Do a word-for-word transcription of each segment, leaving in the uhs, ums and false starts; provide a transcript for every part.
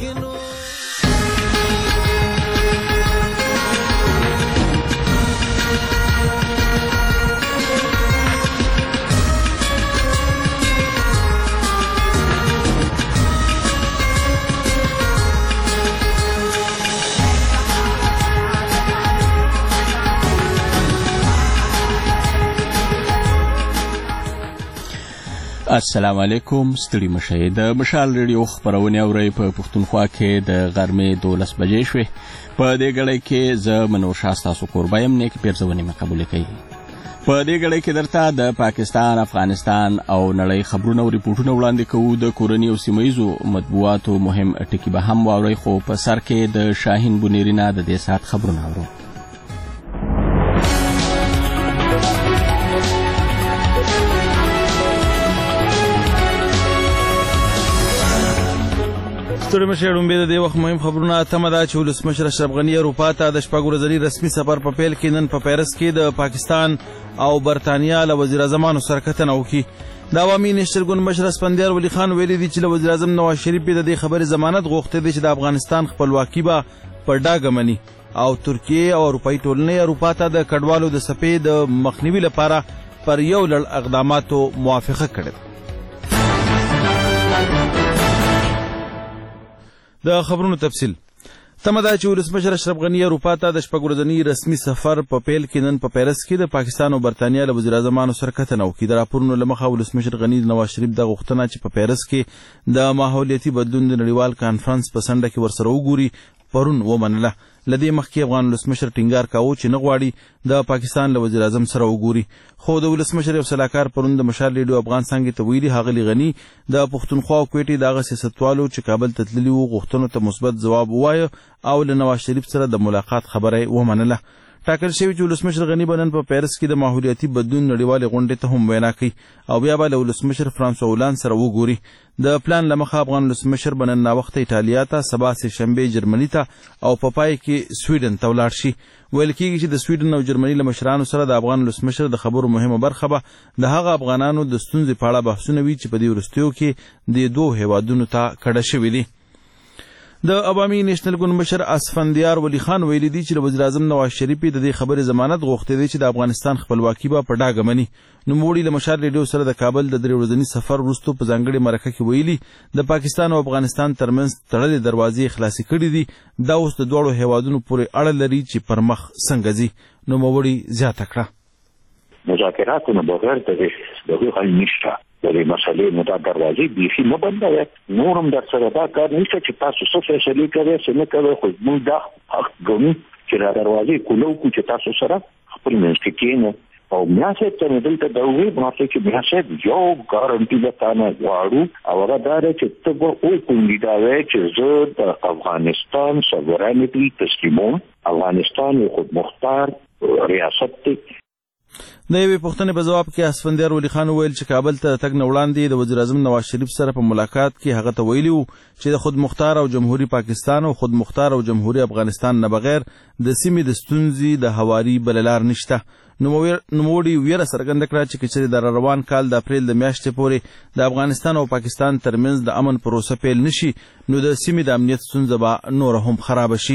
کېږي. السلام علیکم. ستړي مشئ. د مشال ریډیو خبرونه اورئ په پښتونخوا کې د غرمې دولس بجې شوې. په دې غړې کې زه منور شاه ستاسو کوربه یم. نیک پیرزونې مې قبول کړئ. په دې غړې کې درته د پاکستان، افغانستان او نړۍ خبرونه او ریپورټونه وړاندې کوو. د کورنۍ او سیمهیزو مطبوعاتو مهم ټکي به هم واورئ، خو په سر کې د شاهین بنیرینا د دې ساعت خبرونه اورو. ستړي مشئ. ډومبې د دې وخت مهم خبرونه تمه ده چې ولسمشر اشرف غني اروپا ته د شپږ ورځني رسمي سفر په پیل کې نن په پیرس کې د پاکستان او برطانیا له وزیر اعظمانو سره کتنه وکړي. د عوامي نېشنل ګوند مشر اسفندیار ولی خان ویلي دي چې له وزیر اعظم نواز شریف د دې خبرې ضمانت غوښتې دي چې د افغانستان خپلواکي به په ډاګه مني او ترکیه او اروپایي ټولنې اروپا ته د کډوالو د څپې د مخنیوي لپاره پر یو لړ اقداماتو موافقه کړې ده. د خبرونو تفصیل. تمه ده چې ولسمشر اشرف غني اروپا ته د شپږ ورځني رسمي سفر په پیل کې نن په پیرس کې د پاکستان او برطانیا له وزیر اعظمانو سره کتنه وکړي. د راپورونو له مخه ولسمشر غني د نواز شریف د غوښتنه چې په پیرس کې د ماحولیاتي بدلون د نړیوال کانفرنس په څنډه کې ورسره وګوري پرون ومنله. له دې مخکې افغان ولسمشر ټینګار کاوه چې نه غواړي د پاکستان له وزیر اعظم سره وګوري، خو د ولسمشر یو سلاکار پرون د مشال ریډیو افغان څانګې ته ویلي ښاغلي غني د پښتونخوا او کویټې دغه سیاستوالو چې کابل ته تللي وو غوښتنو ته مثبت ځواب ووایه او له نواز شریف سره د ملاقات خبره ومنله. ټاکل شوی چې ولسمشر غني به نن په پیرس کې د ماحولیاتي بدلون نړیوالې غونډې ته هم وینا کوي او بیا به له ولسمشر فرانسوا هولند سره وګوري. د پلان له مخه افغان ولسمشر به نن ناوخته ایټالیا ته، سبا سهشنبې جرمني ته او په پای کې سویډن ته ولاړ شي. ویل کېږي چې د سویډن او جرمني له مشرانو سره د افغان ولسمشر د خبرو مهمه برخه به د هغه افغانانو د ستونزې په اړه بحثونه وي چې په دې وروستیو کې د دوو هیوادونو ته کډه شوي دي. د عوامي نېشنل ګوند مشر اسفندیار ولی خان ویلي دي چې د وزیر اعظم نواز شریف د دې خبرې ضمانت غوښتې دی چې د افغانستان خپلواکي به په ډاګه مني. نوموړي له مشال ریډیو سره د کابل د درې ورځني سفر وروسته په ځانګړې مرکه کې ویلي د پاکستان او افغانستان ترمنځ تړلې دروازې خلاصې کړي دي. دا اوس د دواړو هیوادونو پورې اړه لري چې پر مخ څنګه ځي. نوموړي زیاته کړه مذاکراتو نه بغیر د دغه حل نشته. د دې مسلې نو دا دروازې بیخي مه بندوئ. نور هم در سره دا کار نشته چې تاسو څه فیصلې کوئ څه نه کوئ، خو موږ دا حق ګڼو چې دا دروازې کولو کړو چې تاسو سره خپل منځ کې کښېنو. او میا صاحب ته مې دلته دا وویل ما ته چې میا صاحب یو ګارنټي به تا نه غواړو او هغه دا دی چې ته به وکړې دا وایې چې زه د افغانستان سوورنټي تسلیموم. افغانستان یو خودمختار ریاست دی. د یوې پوښتنې په ځواب کې اسفندیار ولی خان وویل چې کابل ته تګ نه وړاندې د وزیر اعظم نواز شریف سره په ملاقات کې هغه ته ویلي وو چې د خودمختار او جمهوري پاکستان او خودمختار او جمهوري افغانستان نه بغیر د سیمې د ستونزې د هواري بله لار نشته. نوموړي ویره څرګنده کړه چې که چېرې د روان کال د اپریل د میاشتې پورې د افغانستان او پاکستان ترمنځ د امن پروسه پیل نشي نو د سیمې د امنیت ستونزه به نوره هم خرابه شي.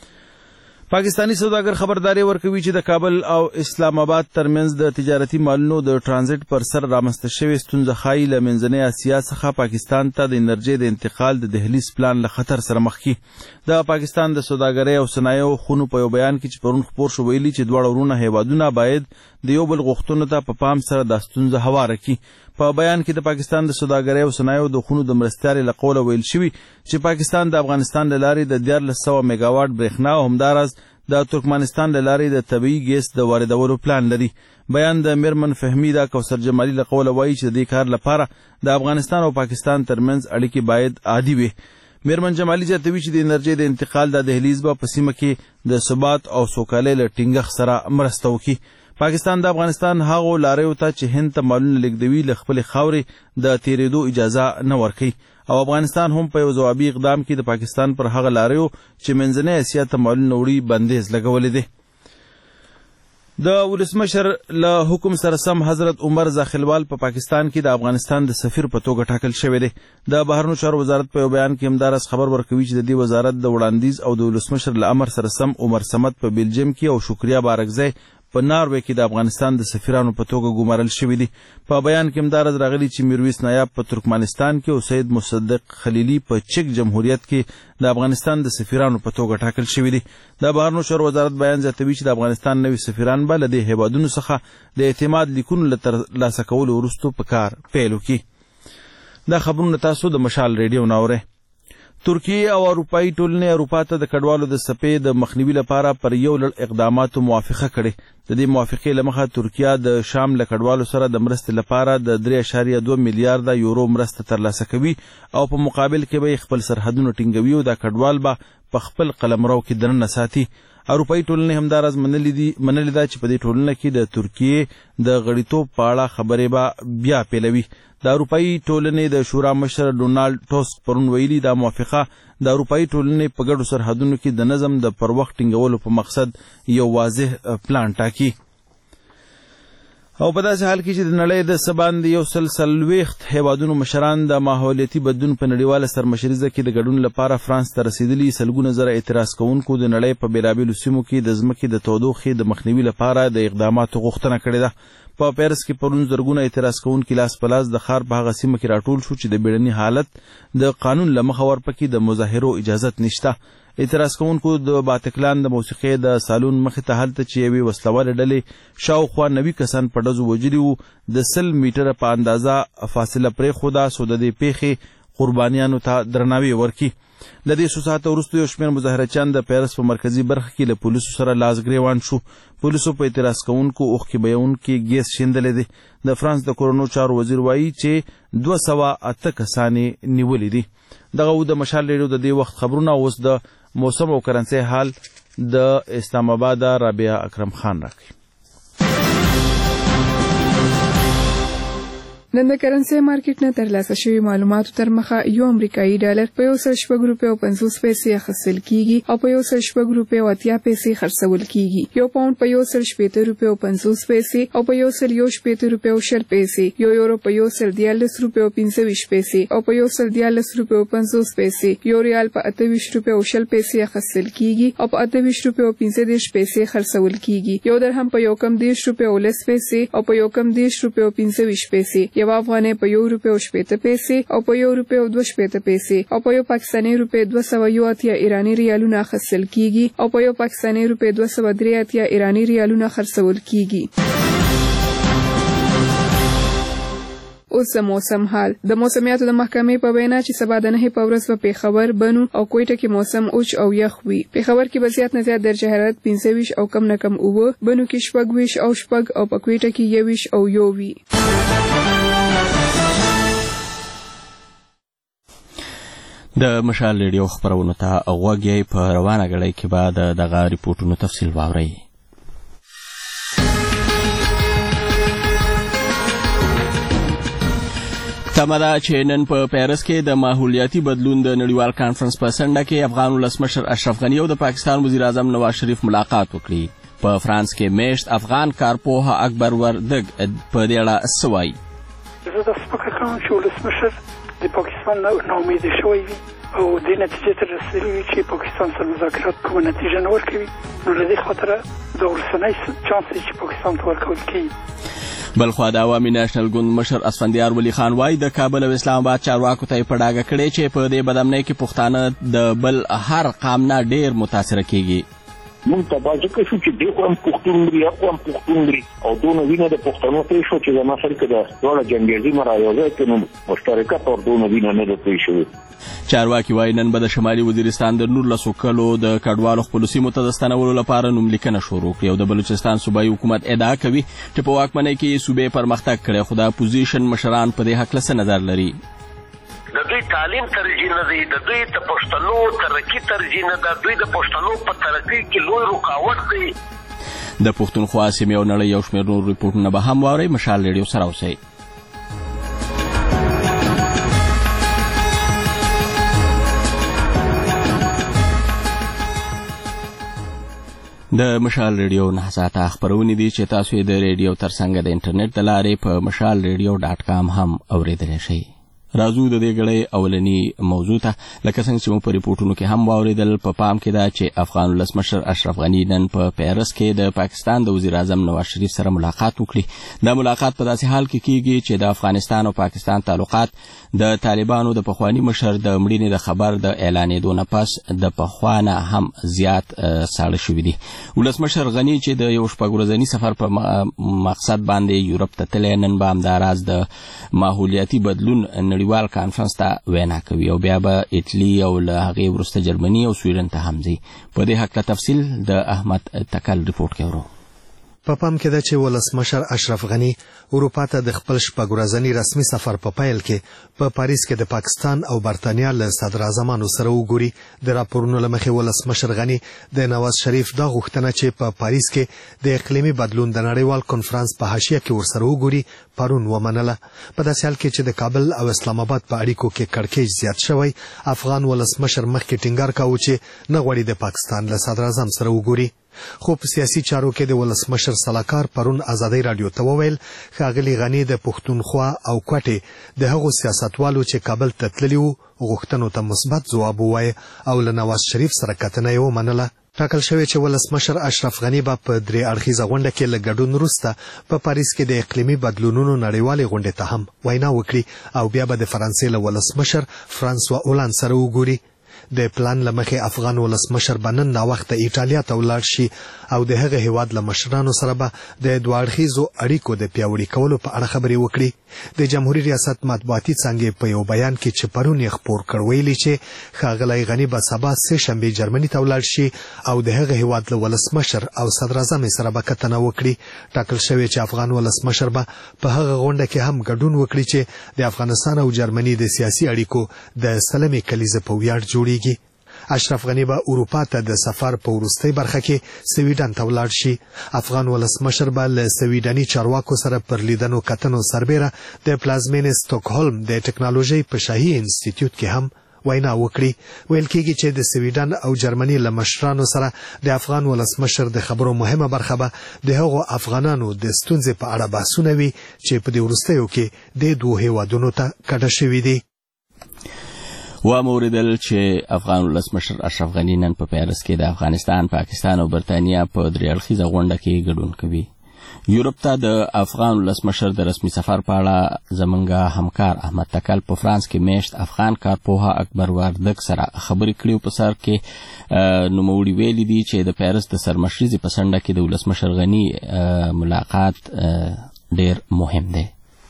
پاکستانی سوداګر خبرداري ورکوي چې د کابل او اسلام آباد ترمنځ د تجارتي مالونو د ترانزیت پر سر رامنځته شوې ستونزه ښایي له منځنۍ اسیا څخه پاکستان ته د انرژۍ د انتقال د دهلیز پلان له خطر سره مخ کړي. د پاکستان د سوداګرۍ او صنایعو خونو په یو بیان کې چې پرون خپور شو ویلي چې دواړه ورونه هیوادونه باید د یو بل غوښتنو ته په پام سره دا ستونزه هواره کړي. په بیان کې د پاکستان د سوداګرۍ او صنایعو د خونو د مرستیالۍ له قوله ویل شوي چې پاکستان د افغانستان له لارې د دیارلس سوه میګاواټ برېښنا او همداراز د ترکمنستان له لارې د طبیعي ګیس د واردولو پلان لري. بیان د میرمن فهمي د کوثر جمالي له قوله وایي چې د دې کار لپاره د افغانستان او پاکستان ترمنځ اړیکې باید عادي وي. میرمن جمالي زیاتوي چې د انرژۍ د انتقال د دهلیز به په سیمه کې د ثبات او سوکالۍ له ټینګښت سره مرسته وکړي. پاکستان د افغانستان هغو لاریو ته چې هند ته مالونه لیږدوي له خپلې خاورې د تېرېدو اجازه نه ورکوي او افغانستان هم په یو ځوابي اقدام کې د پاکستان پر هغه لاریو چې منځنۍ اسیا ته مالونه وړي بندیز لګولی دی. د ولسمشر له حکم سره سم حضرت عمر زاخلوال په پا پاکستان کې د افغانستان د سفیر په توګه ټاکل شوی دی. د بهرنیو چارو وزارت په یو بیان کې همداراز خبر ورکوي چې د دې وزارت د وړاندیز او د ولسمشر له امر سره سم عمر صمد په بیلجیم کې او شکریا بارکزی په ناروې کې د افغانستان د سفیرانو په توګه ګمارل شوي دي. په بیان کې همداراز راغلي چې میرویس نایاب په ترکمنستان کې او سید مصدق خلیلي په چک جمهوریت کې د افغانستان د سفیرانو په توګه ټاکل شوي دي. د بهرنیو چارو وزارت بیان زیاتوي چې د افغانستان نوي سفیران به له دې هیوادونو څخه د اعتماد لیکونو له ترلاسه کولو وروسته په کار پیل وکړي. دا خبرونه تاسو د مشال ریډیو نه اورئ. ترکیه او اروپایي ټولنې اروپا ته د کډوالو د څپې د مخنیوي لپاره پر یو لړ اقداماتو موافقه کړې. د دې موافقې له مخه ترکیه د شام له کډوالو سره د مرستې لپاره د درې اعشاریه دوه میلیارده یورو مرسته ترلاسه کوي او په مقابل کې به خپل سرحدونه ټینګوي او دا کډوال به په خپل قلمرو کې دننه ساتي. اروپایي ټولنې همداراز منلي ده چې په دې ټولنه کې د ترکیې د غړیتوب په اړه خبرې به بیا پیلوي. د اروپایي ټولنې د شورا مشر ډونالډ ټوسک پرون ویلي دا موافقه د اروپایي ټولنې په ګډو سرحدونو کې د نظم د پر وخت ټینګولو په مقصد یو واضح پلان ټاکي. او په داسې حال کې چې د نړۍ د څه باندې یو سل څلوېښت هیوادونو مشران د ماحولیتي بدلون په نړیواله سرمشریزه کې د ګډون لپاره فرانس ته رسېدلي، سلګونه زره اعتراض کوونکو د نړۍ په بېلابېلو سیمو کې د ځمکې د تودوخې د مخنیوي لپاره د اقداماتو غوښتنه کړې ده. په پیرس کې پرون زرګونه اعتراض کوونکي لاس په لاس د ښار په هغه سیمه کې راټول شو چې د بیړني حالت د قانون له مخه ورپکې د مظاهرو اجازت نشته. اعتراض کوونکو د باتکلان د موسیقۍ د سالون مخې ته هلته چې یوې وسلوالې ډلې شاوخوا نوي کسان په ډزو وژلي وو د سل میټره په اندازه فاصله پرېښوده څو د دې پیښې قربانیانو ته درناوی ورکړي. له دې څو ساعته وروسته یو شمېر مظاهرچیان د پیرس په مرکزي برخه کې له پولیسو سره لاس ګرېوان شو. پولیسو په اعتراض کوونکو اوښکې بهیونکي ګیس شیندلی دی. د فرانس د کورونو چارو وزیر وایي چې دوه سوه اته کسان یې نیولي دي. دغه و د مشال ریډیو د دې وخت خبرونه. اوس د موسم او کرنسۍ حال د اسلام آباد رابعه اکرم خان راکوي. نن د کرنسۍ مارکیټ نه ترلاسه شوي معلوماتو تر مخه یو امریکایي ډالر په یو سل شپږ روپۍ او پنځوس پیسې اخیستل کیږي او په یو سل شپږ روپۍ او اتیا پیسې خرڅول کیږي. یو پاونډ په یو سل شپېته روپۍ او پنځوس پیسې او په یو سل یو شپېته روپۍ او شل پیسې، یو یورو په یو سل دیارلس روپۍ او پنځه ویشت پیسې او په یو سل دیارلس روپۍ او پنځوس پیسې، یو ریال په اته ویشت روپۍ او شل پیسې اخیستل کیږي او په اته ویشت روپۍ او پنځه دېرش پیسې خرڅول کیږي. یو درهم په یو کم دېرش روپۍ او لس پیسې او په یو کم دېرش روپۍ او پنځه ویشت پیسې، یو افغانۍ په یو روپۍ او شپېته پیسې او په یو روپۍ او دوه شپېته پیسې او په یو پاکستاني روپۍ دوه سوه یو اتیا ایراني ریالونه اخیستل کیږي او په یو پاکستاني روپۍ دوه سوه درې اتیا ایراني ریالونه خرڅول کیږي. اوس د موسم حال. د موسمیاتو د محکمې په وینا چې سبا د نهې په ورځ به پېښور، بنو او کویټه کې موسم اوچ او یخ وي. پېښور کې به زیات نه زیات درجه حرارت پنځه ویشت او کم نه کم اووه، بنو کې شپږ ویشت او شپږ او په کویټه کې یو ویشت او یو وي. د مشال ریډیو خبرونو ته غوږ یې. په روانه غړۍ کې به د دغه ریپورټونو تفصیل واورئ. تمه ده چې نن په پیرس کې د ماحولیاتي بدلون د نړیوال کانفرنس په څنډه کې افغان ولسمشر اشرف غني او د پاکستان وزیر اعظم نواز شریف ملاقات وکړي. په فرانس کې میشت افغان کارپوه اکبر وردګ په دې اړه څه وایي. زه داسې فکر کوم چې ولسمشر د پاکستان ناامیده شوی وي او دې نتیجې ته رسېدلی وي چې پاکستان سره مذاکرات کومه نتیجه نه ورکوي، نو له دې خاطره د وروستنی چانس دی چې پاکستان ته ورکول کېږي. بلخوا د عوامي نېشنل ګوند مشر اسفندیار ولی خان وایي د کابل او اسلام آباد چارواکو ته یې په ډاګه کړې چې په دې بدامنۍ کې پښتانه د بل هر قام نه ډېر متاثره کېږي. مونږ ته باید ځکه شو چې دی خو هم پښتون لري، هغه هم پښتون لري او دونه وینه د پښتنو پرې شوه چې زما سره که د دواړه جنګیزي مه رایوځی کړي نو مشترکه طور دونه وینه نه ده پرې شوې. چارواکي وایي نن به د شمالي وزیرستان د نولسو کلو د کډوالو خپلو سیمو ته د ستنولو لپاره نوملیکنه شروع کړي او د بلوچستان صوبایي حکومت ادعا کوي چې په واکمنۍ کې یې صوبې پرمختګ کړی، خو د اپوزیشن مشران په دې هکله څه نظر لري. د دوی تعلیم ترجیح نه دی، د دوی د پښتنو ترقي ترجیح نه ده، دوی د پښتنو په ترقي کې لوی رکاوټ دی. د پښتونخوا سیمې او نړۍ یو شمېر نور ریپورټونه به هم واورئ. مشال ریډیو سره اوسئ. د مشال ریډیو نه ساته خبرونه دي چې تاسو د ریډیو ترڅنګ د انټرنیټ د لارې په مشال ریډیو ډاټ کام هم اوریدلی شئ. راځو د دې غړې اولنی موضوع ته لکه څنګه چې موږ په ریپورتونو کې هم واوریدل. په پا پام کې دا چې افغان ولسمشر اشرف غنی نن په پیرس کې د پاکستان د وزیر اعظم نواز شریف سره ملاقات وکړي. دا ملاقات په داسې حال کې کیږي چې د افغانستان او پاکستان تعلقات د طالبانو د پخوانی مشر د مړینې د خبر د اعلانېدو نه پس د پخوانه هم زیات ساړه شوي دي. ولسمشر غنی چې د یو شپږ ورځني سفر په مقصد باندې یورپ ته تللی، نن به همداراز د ماحولیاتي بدلون نړیوال کانفرنس ته وینا کوي او بیا به ایټلی او له هغې وروسته جرمني او سویډن ته هم ځي. په دې هکله تفصیل د احمد تکل ریپورټ کې ورو. په پام کې ده چې ولسمشر اشرف غنی اروپا ته د خپل شپږ ورځني رسمي سفر په پیل کې په پاریس کې د پاکستان او برتانیا له صدر اعظمانو سره وګوري. د راپورونو له مخې ولسمشر غنی د نواز شریف دا غوښتنه چې په پاریس کې د اقلیمي بدلون د نړیوال کنفرانس په حاشیه کې ورسره وګوري پرون ومنله. په داسې حال کې چې د کابل او اسلام آباد په اړیکو کې کړکېچ زیات شوی، افغان ولسمشر مخکې ټینګار کاوه چې نه غواړي د پاکستان له صدر اعظم سره وګوري. خو په سیاسي چارو کې د ولسمشر سلاکار پرون ازادي رادیو ته وویل ښاغلي غنی د پښتونخوا او کوټې د هغو سیاستوالو چې کابل ته تللي وو غوښتنو ته مثبت ځواب ووایي او له نواز شریف سره کتنه یې ومنله. ټاکل شوی چې ولسمشر اشرف غنی به په درې اړخیزه غونډه کې له ګډون وروسته په پاریس کې د اقلیمي بدلونونو نړیوالې غونډې ته هم وینا وکړي او بیا به د فرانسې له ولسمشر فرانسوا اولان سره وګوري. د پلان لمخې افغان ولسمشر بنن نا وخت ایټالیا ته ولاړ شي او د هغه هیواد له مشرانو سره به د دوه اړخیزو اړیکو د پیاوړي کولو په اړه خبرې وکړي. د جمهوریت ریاست مطبوعاتي څانګې په یو بیان کې چې پرون یې خپور کړ ویلي چې ښاغلی غنی به سبا سه شنبې جرمني ته ولاړ شي او د هغه هیواد له ولسمشر او صدر اعظم سره به کتنه وکړي. ټاکل شوی چې افغان ولسمشر به په هغه غونډه کې هم ګډون وکړي چې د افغانستان او جرمني د سیاسي اړیکو د سلمې کلیزه په ویاړ جوړیږي. اشرف غنی به اروپا ته د سفر په وروستۍ برخه کې سویډن ته ولاړ شي. افغان ولسمشر به له سویډني چارواکو سره پر لیدنو کتنو سربیره د پلازمینې سټاکهولم د ټکنالوژي په شاهي انسټیټیوټ کې هم وینا وکړي. ویل کېږي چې د سویډن او جرمني له مشرانو سره د افغان ولسمشر د خبرو مهمه برخه به د هغو افغانانو د ستونزې په اړه بحثونه وي چې په دې وروستیو کې د دوه هیوادونو ته کډه شوي دي. و موریدل چې افغان ولسمشر اشرف غنی نن په پیرس کې د افغانستان، پاکستان او برتانیا په درې اړخیزه غونډه کې ګډون کوي. یورپ ته د افغان ولسمشر د رسمي سفر په اړه زمونږ همکار احمد تکل په فرانس کې میشت افغان کارپوه اکبر وردګ سره خبرې کړې. په سر کې نوموړي ویلي دي چې د پیرس د سرمشریزې په څنډه کې د ولسمشر غنی ملاقات ډېر مهم دی.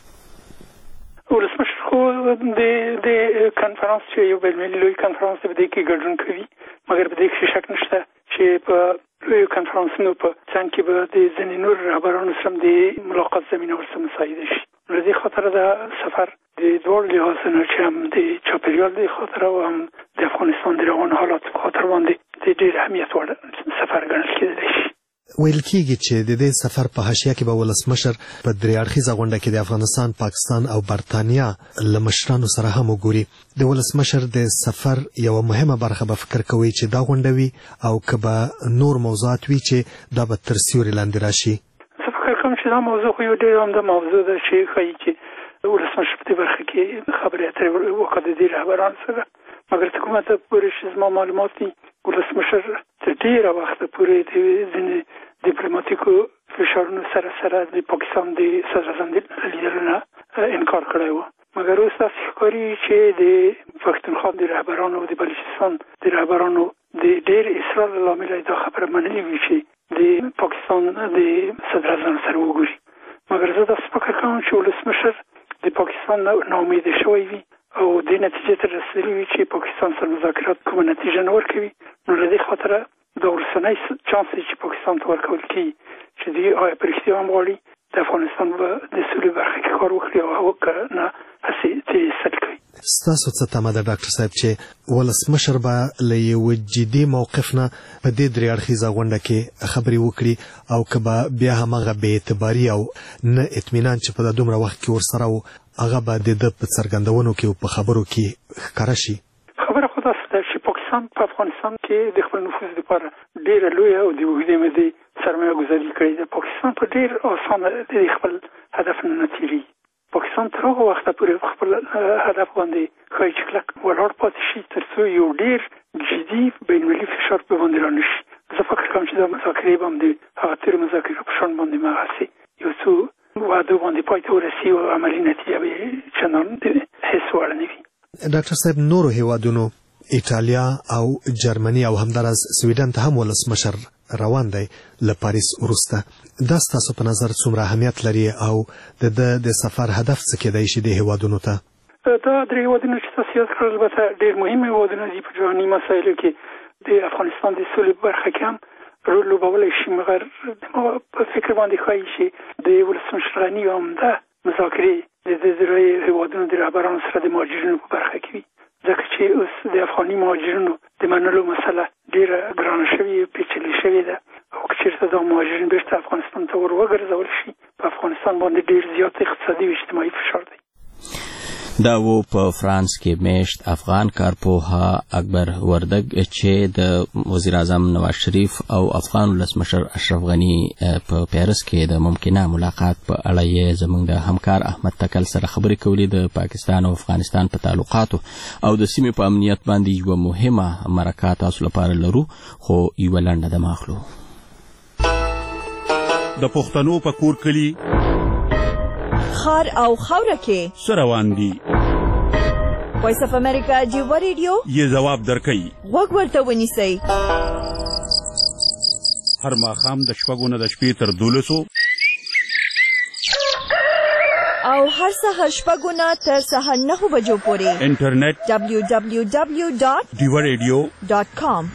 ولسمشر خو د د کنفرانس چې یو بین‌المللي لوی کنفرانس دی، په دې کې ګډون کوي، مګر په دې کې شک نشته چې په لوی کنفرانسونو په څنګ کې به د ځینې نور رهبرانو سره د ملاقات زمینه ورسره مساعده شي. له دې خاطر دا سفر د دوړ لحاظ نه چې هم د چاپیریال د خاطر او هم د افغانستان د روان حالات په خاطر باندې د ډېر اهمیت وړ سفر ګڼل کېدلی شي. ویل کېږي چې د دې سفر په حاشیه کې به ولسمشر په درې اړخیزه غونډه کې د افغانستان، پاکستان او برتانیا له مشرانو سره هم وګوري. د ولسمشر د سفر یوه مهمه برخه به فکر کوي چې دا غونډه وي او که به نور موضوعات وي چې دا به تر سیوري لاندې راشي. زه فکر کوم چې دا موضوع خو یو ډېر عمده موضوع ده چې ښایي چې ولسمشر په دې برخه کې خبرې اترې وکړي د دې رهبرانو سره. مګر تر کومه ته پورې چې زما معلومات دي ولسمشر تر ډېره وخته پورې د ځینې ډیپلوماټیکو فشارونو سره سره د پاکستان د صدر اعظم د لیدلو نه انکار کړی و. مګر اوس داسې ښکاري چې د پښتونخوا د رهبرانو او د بلوچستان د رهبرانو د ډېر اصرار له امله دا خبره منلې وي چې د پاکستان د صدر اعظم سره وګوري. مګر زه داسې فکر کوم چې ولسمشر د پاکستان نه ناامیده شوی وي او دې نتیجې ته رسېدلی وي چې پاکستان سره مذاکرات کومه نتیجه نه ورکوي. نو له دې خاطره دا وروستنی چانس دی چې پاکستان ته ورکول کېږي چې دوی آیا په رښتیا هم غواړي د افغانستان به د سولې برخه کې کار وکړي او که نه هسې ترې سل کوي. ستاسو څه تمه ده ډاکټر صاحب چې ولسمشر به له یوه جدي موقف نه په دې درې اړخیزه غونډه کې خبرې وکړي او که به بیا هماغه بې اعتباري او نه اطمینان چې په دا دومره وخت کې ورسره و هغه به د ده په څرګندونو کې او په خبرو کې ښکاره شي؟ خبره خو داسې ده چې پاکستان په افغانستان کې د خپل نفوذ لپاره ډېره لویه او د اوږدې مودې سرمایه ګذاري کړې ده. پاکستان په ډېر اسانه د خپل هدف نه تېري. پاکستان تر هغه وخته پورې خپل هدف باندې ښایي چې کلک ولاړ پاتې شي تر څو یو ډېر جدي بینالمللي فشار په باندې رانشي. زه فکر کوم چې دا مذاکرې به هم د هغه تېرو مذاکرو په شان باندې مغسې یو څو وعده باندې پای ته ورسي او عملي نتیجه به چندان د حس وړ نه وي. ډاکټر صاحب، نورو هیوادونو ایټالیا او جرمني او همدارس سویډن ته هم ولسمشر روان دی له پاریس وروسته. دا ستاسو په نظر څومره اهمیت لري او د د سفر هدف څه کېدای شي د هیوادونو ته؟ دا درې هیوادونه چې تاسو یاد کړل البته ډېر مهم هیوادونه دي په جهاني مسایلو کې. د افغانستان د سولې په برخه کې هم رول لوبولی شي، مګر په فکر باندې ښایي چې د ولسمشر غني عمده مذاکرې د دې هیوادونو د رهبرانو سره د مهاجرینو په برخه کې وي، ځکه چې اوس د افغاني مهاجرینو د منلو مسله ډېره ګرانه شوې پیچلې شوې ده او که چېرته دا مهاجرین بیرته افغانستان ته ور وګرځول شي په افغانستان باندې ډېر زیات اقتصادي او اجتماعي فشار دی. دا و په فرانس کې میشت افغان کارپوها اکبر وردګ چې د وزیر اعظم نواز شریف او افغان ولسمشر اشرف غني په پیرس کې د ممکنه ملاقات په اړه یې زموږ د همکار احمد تکل سره خبرې کولې. د پاکستان او افغانستان په تعلقاتو او د سیمې په امنیت باندې یو مهمه مرکه تاسو لپاره لرو، خو یو لنډه د ماخلو. د پښتنو په کور کلی خار او خاوره کې سروان دي. وایس اف امریکا جیو ریډیو یې جواب درکوي. غوږ ورته ونیسئ. هر ماښام د شپږو نه د شپې تر دولسو او هر سهار شپږو نه تر سهار نهو بجو پورې انټرنیټ دبلیو دبلیو دبلیو ډاټ ډیوا ریډیو ډاټ کام.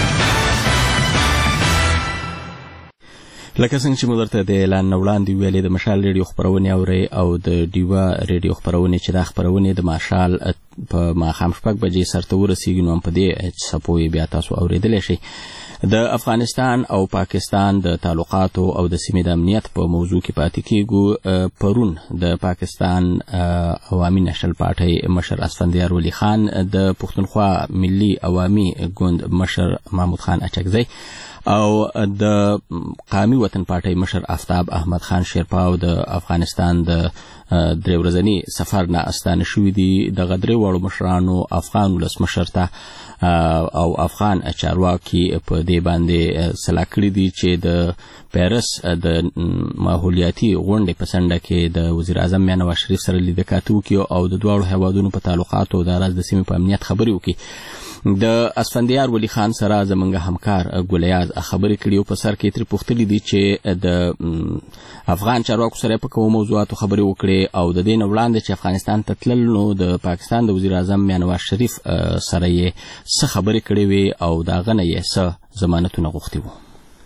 لکه څنګه چې موږ درته د اعلان نه وړاندې ویلې د مشال ریډیو خپرونې اورئ او د ډیوا ریډیو خپرونې چې دا خپرونې د مشال په ماښام شپږ بجې سرته ورسېږي نو هم په دې څپو یې بیا تاسو اورېدلی شئ. د افغانستان او پاکستان د تعلقاتو او د سیمې د امنیت په موضوع کې پاتې کېږو. پرون د پاکستان عوامي نشل پارټۍ مشر اسفندیار ولی خان د پښتونخوا ملي عوامي ګوند مشر محمود خان اچکزی او د قومي وطن پارټۍ مشر آفتاب احمد خان شیرپا او د افغانستان د درې ورځني سفر نه استانه شوي دي. دغه درې واړو مشرانو افغان ولسمشر ته او افغان چارواکي په دې باندې سلا کړي دي چې د پیرس د ماحولیاتي غونډې په څنډه کې د وزیر اعظم میا نواز شریف سره لیدنه کاته وکړي او د دواړو هیوادونو په تعلقاتو او د راز د سیمې په امنیت خبرې وکړي. د اسفندیار ولی خان سره زمونږ همکار ګلیاز خبرې کړي او په سر کې ترې پوښتلي دي چې د افغان چارواکو سره په کومو موضوعاتو خبرې وکړي او د دې نه وړاندې چې افغانستان ته تلل نو د پاکستان د وزیر اعظم میا نواز شریف سره یې څه خبرې کړې وې او د هغه نه یې څه ضمانتونه غوښتي وو.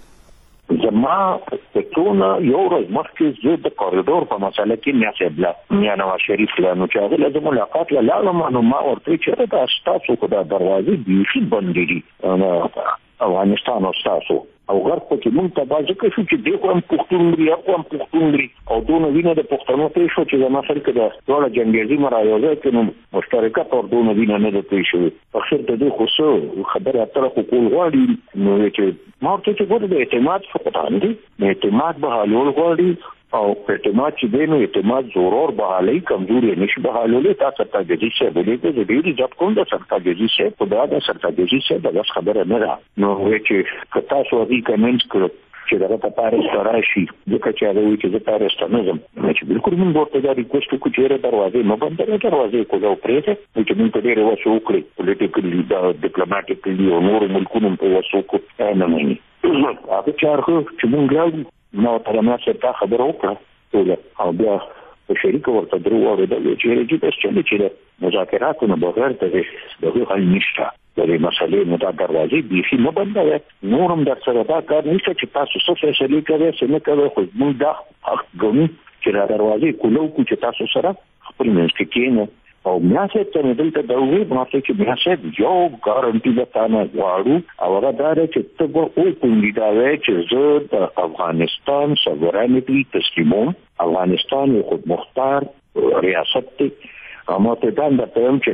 زما پټونه یو ورځ مخکې زه د کوریډور په مسله کې میا صاحب میا نواز شریف له نو چې هغه له ملاقات له لاړم نو ما ورته چې دا تاسو خو دا دروازې بیخي بندې دي افغانستان او تاسو او غرب کې مونږ ته باز کې شو چې دغه هم پښتون لري او هم پښتون لري او دونه وینه د پښتنو ته شو چې زما سره کې د ټول جنگیزي مرایوزه کې نو مشترکه تور دونه وینه نه ده پېښ شوی. اخر ته دې خو څه خبره اتره خو کول غواړي نو چې ما ورته چې ګوره د اعتماد فقدان دي، اعتماد به حلول غواړي او اعتماد چې دی نو اعتماد ضرور بحالي کمزوري نشي بحالولې. تا سرتاجي شه بلې ته ډېری ځپ کوم د سرتاجي شه په دا د سرتاجي شه د بس خبره نه ده نو چې کتا سو دي کمنټ کړ چې دا په پاریس راشي ځکه چې هغه چې د پاریس ته نه ځم چې بالکل موږ ورته دا ریکوست وکړو چې دروازې مو بند کړئ، دروازې کوو پرېته چې موږ ته ډېر وسو وکړي پولیټیکلی دا ډیپلوماټیکلی او نور ملکونو په وسو کو نه مانی هغه چارخ چې موږ راځو نو تر ما څه خبر وکړه ټول او بیا په شریک ورته درو اورېدل چې رېږي بس چې د مذاکراتو نه بغیر ته دغه حل نشته د دې مسلې نو دا دروازې بیخي نه بندوي. نور هم در سره دا کار نشته چې تاسو څه فیصلې کوئ څه نه کوئ خو موږ دا حق ګڼو چې دا دروازې کولو کو چې تاسو سره خپل منځ کې کېنو او میا صاحب ته دلته دا وایي ما چې میا صاحب یو ګارانټي به تانه غواړو او هغه دا چې ته به او کومې دا وایي چې زه د افغانستان سوورنټي تسلیموم، افغانستان یو خود مختار ریاست دی. اما ته دا د پېم چې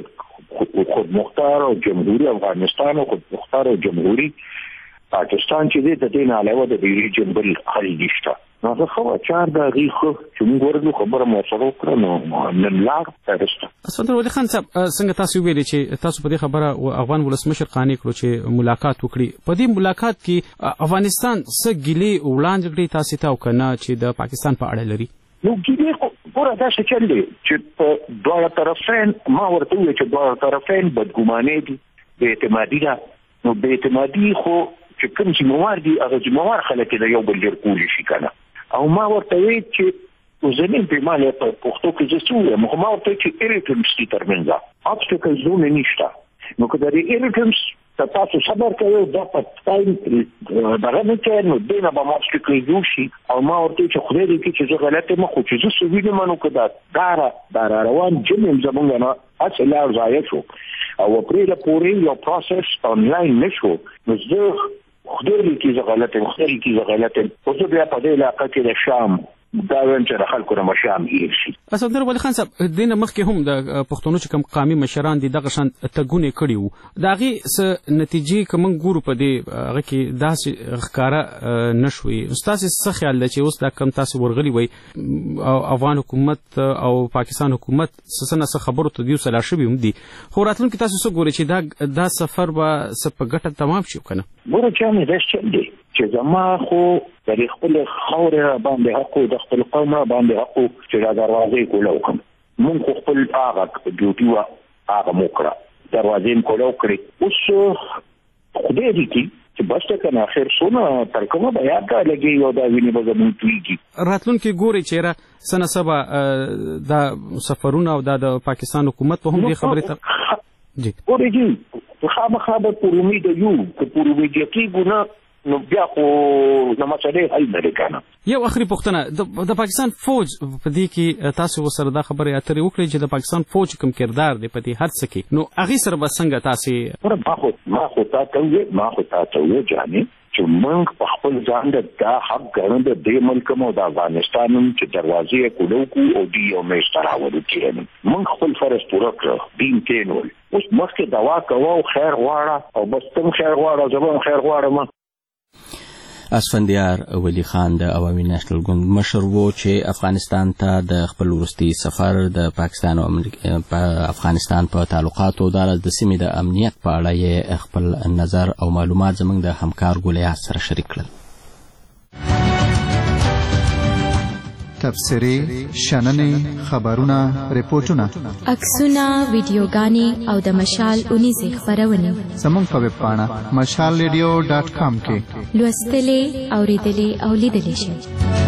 خود مختار او جمهوریت افغانستان او خود مختار او جمهوریت پاکستان چې د دې نه علاوه د ریجن بل حل نشته. نو زه خو چار د غیخو چې موږ ورته خبره مو سره وکړو نو نن لار ترسته. اسفندر ولي خان صاحب څنګه تاسو ویلي چې تاسو په دې خبره افغان ولسمشر قانع کړو چې ملاقات وکړي. په دې ملاقات کې افغانستان څه ګیلې وړاندې کړي تاسو ته او کنه چې د پاکستان په اړه لري؟ نو ګیلې ګوره دا څه چل دی چې په دواړه طرفین ما ورته ویل چې دواړه طرفین بدګماني دي، بې اعتمادي ده. نو بې اعتمادي خو چې کوم چې موار دي هغه چې موار خلک د یو بل ډیر کولی شي کنه. او ما ورته وی چې زمين په مال په پښتو کې زسوه مخ ما ورته چې ایریټمس دي ترمنځ obstacles زونه نشته. نو که د ایریټمس تاسو صبر کوئ دا په ټایم دغه نه کې نو دینه به obstacles جوړ او ما ورته چې خو دې کې چې زه غلطه مخ چې زه سوي نه منو کدا دارا دارا روان جنم زمونږ نه اصل لا ځای شو او پرې له پورې یو پروسس آنلاین نشو. نو زه خدای کی زه غلطه خدای کی زه غلطه او زه بیا په دې علاقه کې د شام دا وین چې خلکو نه مشام یې شي. اسفندر ولي خان صاحب دینه مخکې هم د پښتونو چې کوم قومي مشران دي دغه شان تګونه کړي وو دا غي س نتیجې کوم ګورو په دې هغه کې داسې ښکارا نشوي. استاد څه خیال دی چې اوس دا کم تاسو ورغلي وي افغان حکومت او پاکستان حکومت څه نه خبرو ته دیو سلا شوی هم دي خو راتلونکي تاسو څه ګوري چې دا دا سفر به څه په ګټه تمام شي کنه؟ ګوره چې مې دا څه دی چې زما خو د خپل خاورې باندې حق او د خپل قوم باندې حق چې دا دروازې کوله وکم. مونږ خو خپل هغه ډیوټي وا هغه موکړه دروازې کوله وکړي. اوس خدای دې کی چې بس ته کنه اخر سونه تر کومه بیا دا لګي یو دا ویني به زمون تویږي. راتلونکي ګوري چې را سنه سبا دا سفرونه او د پاکستان حکومت په هم دې خبرې ته جی ګوري جی خامخا به پر امید یو که پر امید کی ګونه نو بیا خو نو مسئله حل نه کنه. یو اخري پوښتنه د پاکستان فوج په دې کې تاسو وسره دا خبره اترې وکړي چې د پاکستان فوج کوم کردار دی په دې هر څه کې نو هغه سره به څنګه تاسو ما خو ما خو تاسو ما خو تاسو جاني چې موږ په خپل ځان د حق ګڼو د دې ملک مو د افغانستان چې دروازې کولو کو او دی او مې ستراوړو کېنه موږ خپل فرض پوره کړو دین کېنول. اوس مخکې دوا کوو خیر غواړه او بس تم خیر غواړه زبون خیر غواړم. اسفندیار ولی خان د عوامي نېشنل ګوند مشر وو چې افغانستان ته د خپل وروستي سفر د پاکستان او افغانستان په تعلقاتو د سیمې د امنیت په اړه یې خپل نظر او معلومات زموږ د همکار ګولیاس سره شریک کړل. تبصرې، شننې، خبرونه، ریپورتونه، عکسونه، ویډیوګانې او د مشال اونیزې خپرونې زموږ په ویب پاڼه مشال ریډیو ډاټ کام کې لوستلې، اورېدلې او لیدلې شئ.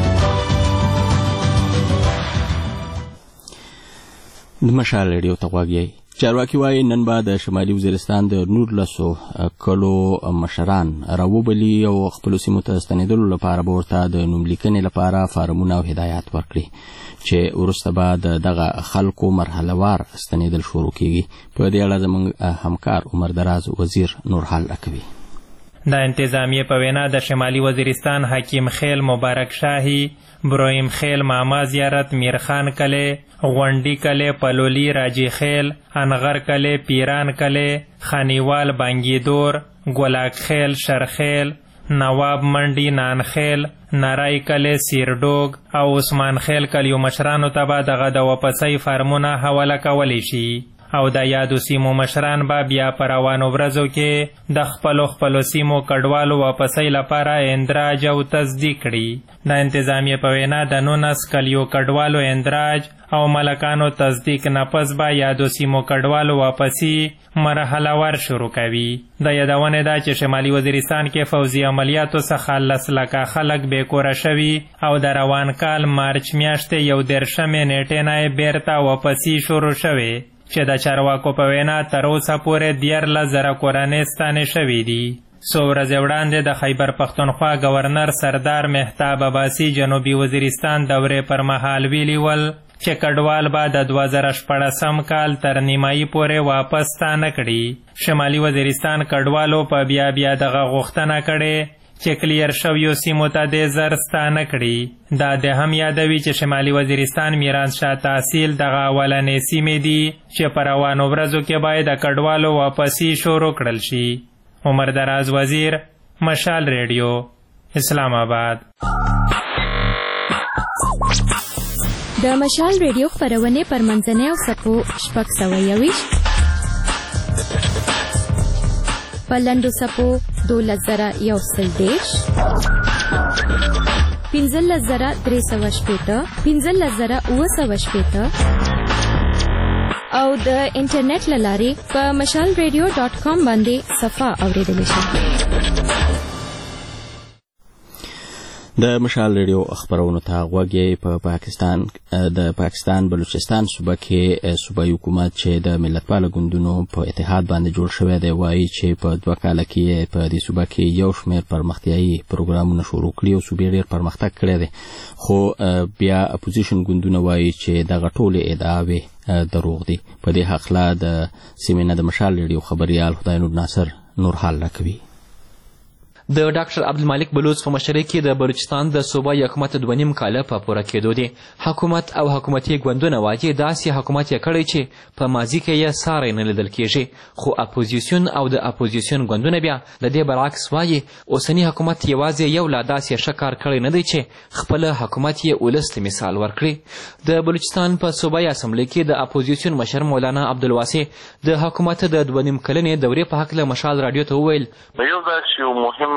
د مشال ریډیو ته غوږ یئ. چارواکي وایي نن به د شمالي وزیرستان د نورلسو کلو مشران راوبلي او خپلو سیمو ته ستنېدلو لپاره به ورته د نوملیکنې لپاره فارمونه او هدایات ورکړي چې وروسته به د دغه خلکو مرحلهوار ستنېدل شروع کیږي. په دې اړه زموږ همکار عمر دراز وزیر نورحال راکوي. د انتظامیه په وینا د شمالي وزیرستان حکیم خیل مبارک شاهی، برویم خیل ماما زیارت، میرخان کله، غونډی کله، پلولی راجی خیل، انغر کله، پیران کله، خانیوال بانگیدور، گولاک خیل، شرخیل، نواب منډی نانخیل، نارای کله، سیردوگ او عثمان خیل کلیو مشرانو ته به دغه د واپسۍ فارمونه حواله کولی شي او د یادو سیمو مشران به بیا په روانو ورځو کې د خپلو خپلو سیمو کډوالو واپسۍ لپاره اندراج او تصدیق کړي. د انتظامیه په وینا د نولس کلیو کډوالو اندراج او ملکانو تصدیق نه پس به یادو سیمو کډوالو واپسی مرحله ور شروع کوي. د یادونه ده چې شمالي وزیرستان کې فوزي عملیاتو څخه لس لکه خلک بېکوره شوي او د روان کال مارچ میاشتې یو دېرشمې نیټې نه یې بیرته واپسي شروع شوې چې د چارواکو په وینا تر اوسه پورې دیارلس زره کورنۍ ستانې شوي دي. څو ورځې وړاندې د خیبر پښتونخوا گورنر سردار مهتاب عباسي جنوبي وزیرستان دورې پر مهال ویلي ول چې کډوال به د دوه زره شپاړسم کال تر نیمایي پورې واپس ستانه کړي. شمالي وزیرستان کډوالو په بیا بیا دغه غوښتنه کړې چې کلیر شویو سیمو ته د زر ستانه کړي. دا د هم یادوي چې شمالي وزیرستان میراث شاه تحصیل دغه اولنې سیمې دي چې په روانو ورځو کې باید د کډوالو واپسي شروع کړل شي. عمر دراز وزیر، مشال ریډیو، اسلام آباد. د مشال ریډیو خپرونې پر منځنۍ او سپو شپږ سوه یویشت، په لنډو سپو دولس زره یو سل دېرش، پنځلس زره درې سوه شپېته، پنځلس زره اووه سوه شپېته او د انټرنیټ له لارې په مشال ریډیو ډاټ کام باندې صفحه اورېدلی شي. د مشال ریډیو خبرونو ته غوږ یې. په پاکستان د پاکستان بلوچستان صوبه کې صوبایي حکومت چې د ملتپاله ګوندونو په اتحاد باندې جوړ شوی دی وایي چې په دوه کاله کې په دې صوبه کې یو شمېر پرمختیایي پروګرامونه شروع کړي او صوبې ډېر پرمختګ کړی دی، خو بیا اپوزیشن ګوندونه وایي چې دغه ټولې ادعاوې دروغ دي. په دې هکله د سیمې نه د مشال ریډیو خبریال خدای نور ناصر نور حال راکوي. د ډاکټر عبدالمالک بلوچ په مشرۍ کې د بلوچستان د صوبایي حکومت دوه نیم کاله په پوره کېدو دي. حکومت او حکومتي ګوندونه وایي داسې حکومت یې کړی چې په ماضي کې یې ساری نه لیدل کېږي، خو اپوزیسیون او د اپوزیسیون ګوندونه بیا د دې برعکس وایي اوسني حکومت یوازې یو لا داسې ښه کار کړی نه دی چې خپل حکومت یې ولس ته مثال ورکړي. د بلوچستان په صوبایي اسمبلۍ کې د اپوزیسیون مشر مولانا عبدالواسع د حکومت د دوه نیم کلنې دورې په هکله مشال راډیو ته وویل یو داسې یو مهم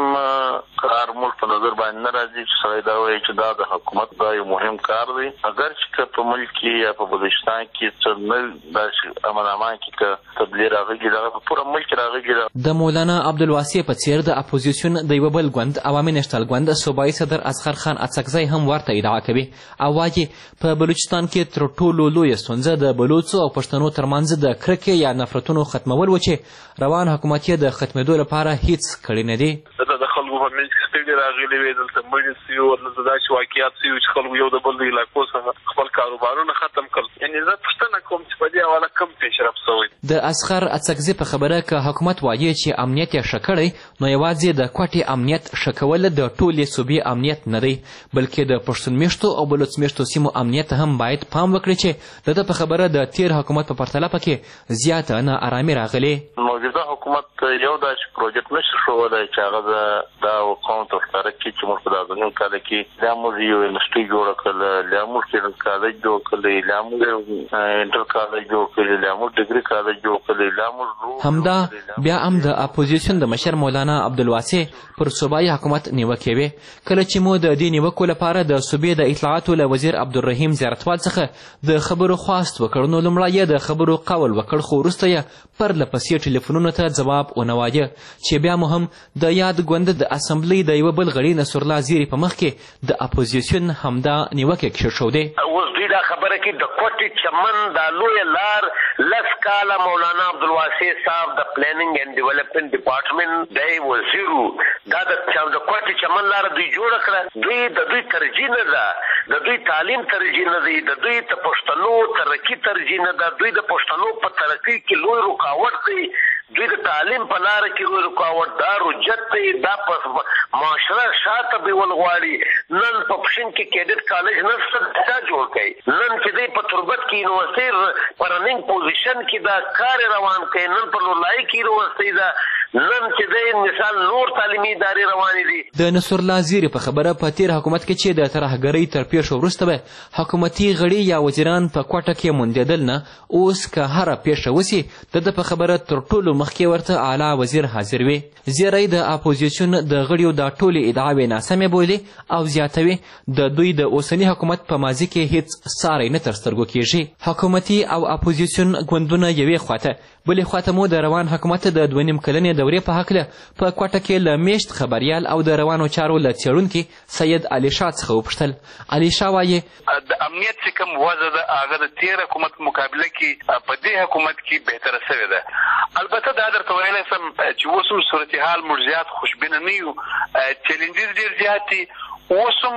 کار ملک په نظر باندې نه راځي چې سړی دا وایي چې دا د حکومت دا یو مهم کار دی، اگر چې په ملک کې یا په بلوچستان کې څه نه داسې امن امان کې که تبلیغ راغلی دغه په پوره ملک راغلی. د مولانا عبدالواسع په څېر د اپوزیسیون د یوه بل ګوند عوامي نشتل ګوند صوبایي صدر اصغر خان اڅکزی هم ورته ادعا کوي او وایي په بلوچستان کې تر ټولو لویه ستونزه د بلوڅو او پښتنو ترمنځ د کرکې یا نفرتونو ختمول و چې روان حکومت یې د ختمېدو لپاره هیڅ کړی نه دی. د خلکو په منځ کې ستړي راغلي وي، دلته مړي سوي او دلته داسې واقعیات سوي چې خلکو یو د بل د علاقو څخه خپل کاروبارونه ختم کړل. یعنې زه پوښتنه کوم چې په دې حواله کوم پیشرفت شوی. د اصغر اڅکزي په خبره که حکومت وایي چې امنیت یې ښه کړی نو یوازې د کوټې امنیت ښه کول د ټولې صوبې امنیت نه دی، بلکې د پښتون میشتو او بلوڅ میشتو سیمو امنیت هم باید پام وکړي چې د ده په خبره د تیر حکومت په پرتله پکې زیاته ناارامي راغلې. موجوده حکومت یو داسې پروجیکټ نشي ښودلی چې هغه دا قوم ته ښکاره کړي چې موږ په دا دوه نیم کاله کې لا موږ یو انډسټري جوړه کړله، لا موږ ټریننګ کالج جوړ کړلی، لا موږ انټر کالج جوړ کړلی، لا موږ ډګري کالج جوړ کړلی، لا موږ همدا بیا هم د اپوزیسیون د مشر مولانا عبدالواسع پر صوبایي حکومت نیوکې وې. کله چې مو د دې نیوکو لپاره د صوبې د اطلاعاتو له وزیر عبدالرحیم زیارتوال څخه د خبرو خواست وکړ نو لومړی یې د خبرو قول وکړ، خو وروسته یې پرله پسې ټلیفونونو ته ځواب ونه وایه چې بیا مو هم د یاد ګوند د اسمبلۍ د یوه بل غړي نصرالله زیري په مخ کې د اپوزیسیون همدا نیوکې کېښودې. اوس دوی دا خبره کوي د کوټې چمن دا لویه لار لس کاله مولانا عبدالواسع صاحب د پلانینګ اینډ ډیولپمنټ ډپارټمنټ دی وزیر دا د کوټې چمن لار دوی جوړه کړه. دوی د دوی ترجیح نه ده، د دوی تعلیم ترجیح نه دی، د دوی د پښتنو ترقي ترجیح نه ده، دوی د پښتنو په ترقي کې لوی رکاوټ دی، دوی د تعلیم په لاره کې لوی رکاوټ دا رجت دی، دا په معاشره شاته بیول غواړي. نن په پښین کې کیډټ کالج نشته دا جوړ کړي، نن چې دی په تربت کې یونیورسټي په رننګ پوزیشن کې دا کار روان کړي، نن په لولای کې یونیورسټي دا نن چې دی مثال نور تعلیمي ادارې روانې دي. د نصرالله زیري په خبره په تیر حکومت کې چې د ترهګرۍ تر پیښو وروسته به حکومتي غړي یا وزیران په کوټه کې موندېدل نه، اوس که هره پیښه وسي د ده په خبره تر ټولو مخکې ورته اعلی وزیر حاضر وي. زیری د اپوزیسیون د غړیو دا ټولې ادعاوې ناسمې بولي او زیاتوي د دوی د اوسني حکومت په ماضي کې هیڅ ساری نه تر سترګو کېږي. حکومتي او اپوزیسیون ګوندونه یوې خواته بلې خواته مو د روان حکومت د دوه نیم کلنې دورې په هکله په کوټه کې له میشت خبریال او د روانو چارو له څېړونکي سید علي شاه څخه وپوښتل. علي شاه وایي د امنیت چې کوم وضع ده هغه د تېر حکومت مقابله کې په دې حکومت کې بهتره سوې ده. البته دا درته ویلی سم چې اوس هم صورتحال موږ زیات خوشبینه نه یو، چیلنجز ډېر زیات دي، اوس هم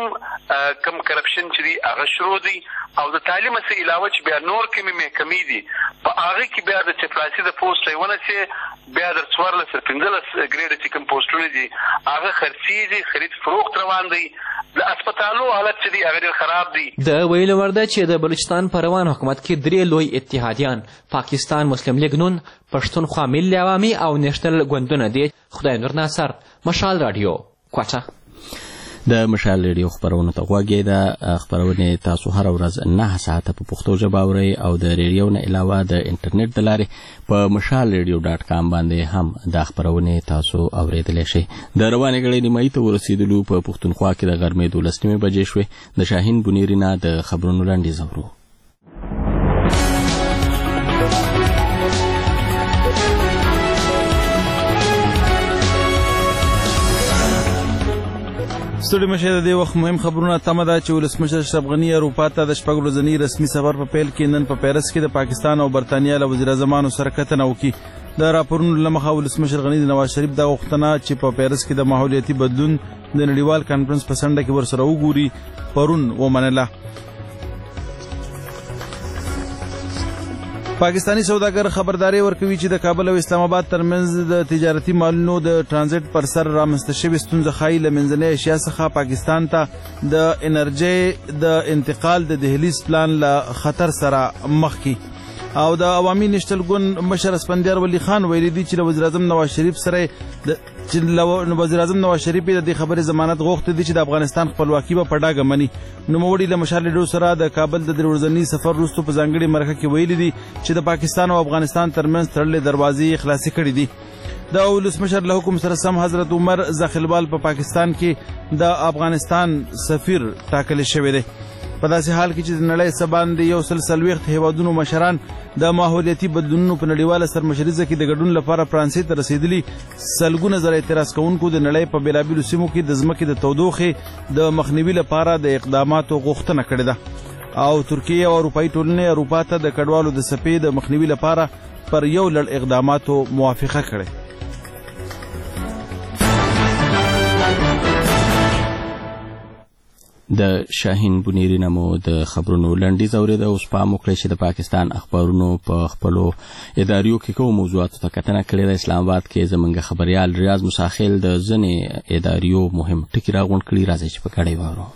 کم کرپشن چې دي هغه شروع دي او د تعلیم څخه علاوه چې بیا نور کومې محکمې دي په هغې کې بیا د چپړاسي د پوسټ لیونه چې بیا در څوارلس تر پنځلس ګریډه چې کوم پوسټونه دي هغه خرڅېږي، خرید فروخت روان دی. د هسپتالو حالت چې دی هغه ډېر خراب دی. د ویلو وړ ده چې د بلوچستان په روان حکومت کې درې لوی اتحادیان پاکستان مسلم لیگ نون، پښتونخوا ملي عوامي او نیشنل ګوندونه دي. خدای نور ناصر، مشال رادیو، کوټه. د مشال ریډیو خبرونه ته غوږی ده. خبرونه تاسو هر ورځ نه ساعته په پښتو ژبه اورئ او د ریډیو نه علاوه د انټرنیټ د لارې په مشال ریډیو ډاټ کام باندې هم د خبرونه تاسو اوریدلی شئ. د روانې غړې نیمایي ته ورسېدلو په پښتونخوا کې د غرمې دولس نیمې بجې شوې. د شاهین بنیري نه د خبرونو لنډیز اورو. ستړي مشه د دې وخت مهم خبرونه تمه ده چې ولسمشر اشرف غني اروپا ته د شپږ ورځني رسمي سفر په پیل کې نن په پیرس کې د پاکستان او برطانیې له وزیر اعظمانو سره کتنه وکړي. د راپورونو له مخه ولسمشر غني د نواز شریف د غوښتنه چې په پیرس کې د ماحولیاتي بدلون د نړیوال کانفرنس په څنډه کې ورسره وګوري پرون ومنله. پاکستانی سوداګر خبرداري ورکوي چې د کابل او اسلام آباد ترمنځ د تجارتي مالونو د ترانزیت پر سر رامنځته شوې ستونزه ښایي له منځنۍ اشیا څخه پاکستان ته د انرژۍ د انتقال د دهلیز پلان له خطر سره مخ کی. او د عوامي نیشنل ګوند مشر اسفندیار ولی خان ویلي دي چې وزیر اعظم نواز شریف سره د چې وزیر اعظم نواز شریف د دې خبرې ضمانت غوښتي دي چې د افغانستان خپلواکي به په ډاګه مني. نوموړي له مشال ریډیو سره د کابل د درې ورځني سفر وروسته په ځانګړې مرکه کې ویلي دي چې د پاکستان او افغانستان ترمنځ تړلې دروازې خلاصې کړي دي. د ولسمشر له حکم سره سم حضرت عمر زاخلبال په پاکستان کې د افغانستان سفیر ټاکل شوی دی. په داسې حال کې چې د نړۍ څه باندې یو سل څلوېښت هېوادونو مشران د ماحولیاتي بدلونونو په نړیواله سرمشریزه کې د ګډون لپاره فرانسې ته رسېدلي، سلګونه زره اعتراض کوونکو د نړۍ په بېلابېلو سیمو کې د ځمکې د تودوخې د مخنیوي لپاره د اقداماتو غوښتنه کړې ده. او ترکیه او اروپایي ټولنې اروپا ته د کډوالو د څپې د مخنیوي لپاره پر یو لړ اقداماتو موافقه کړې. د شاهین بنیري نه مو د خبرونو لنډیز اورېده. اوس پام وکړئ چې د پاکستان اخبارونو په خپلو اداریو کې کومو موضوعاتو ته کتنه کړې ده. اسلام آباد کې زموږ خبریال ریاض مساخیل د ځینې اداریو مهم ټکي راغونډ کړي. راځئ چې په ګډه یې واورو.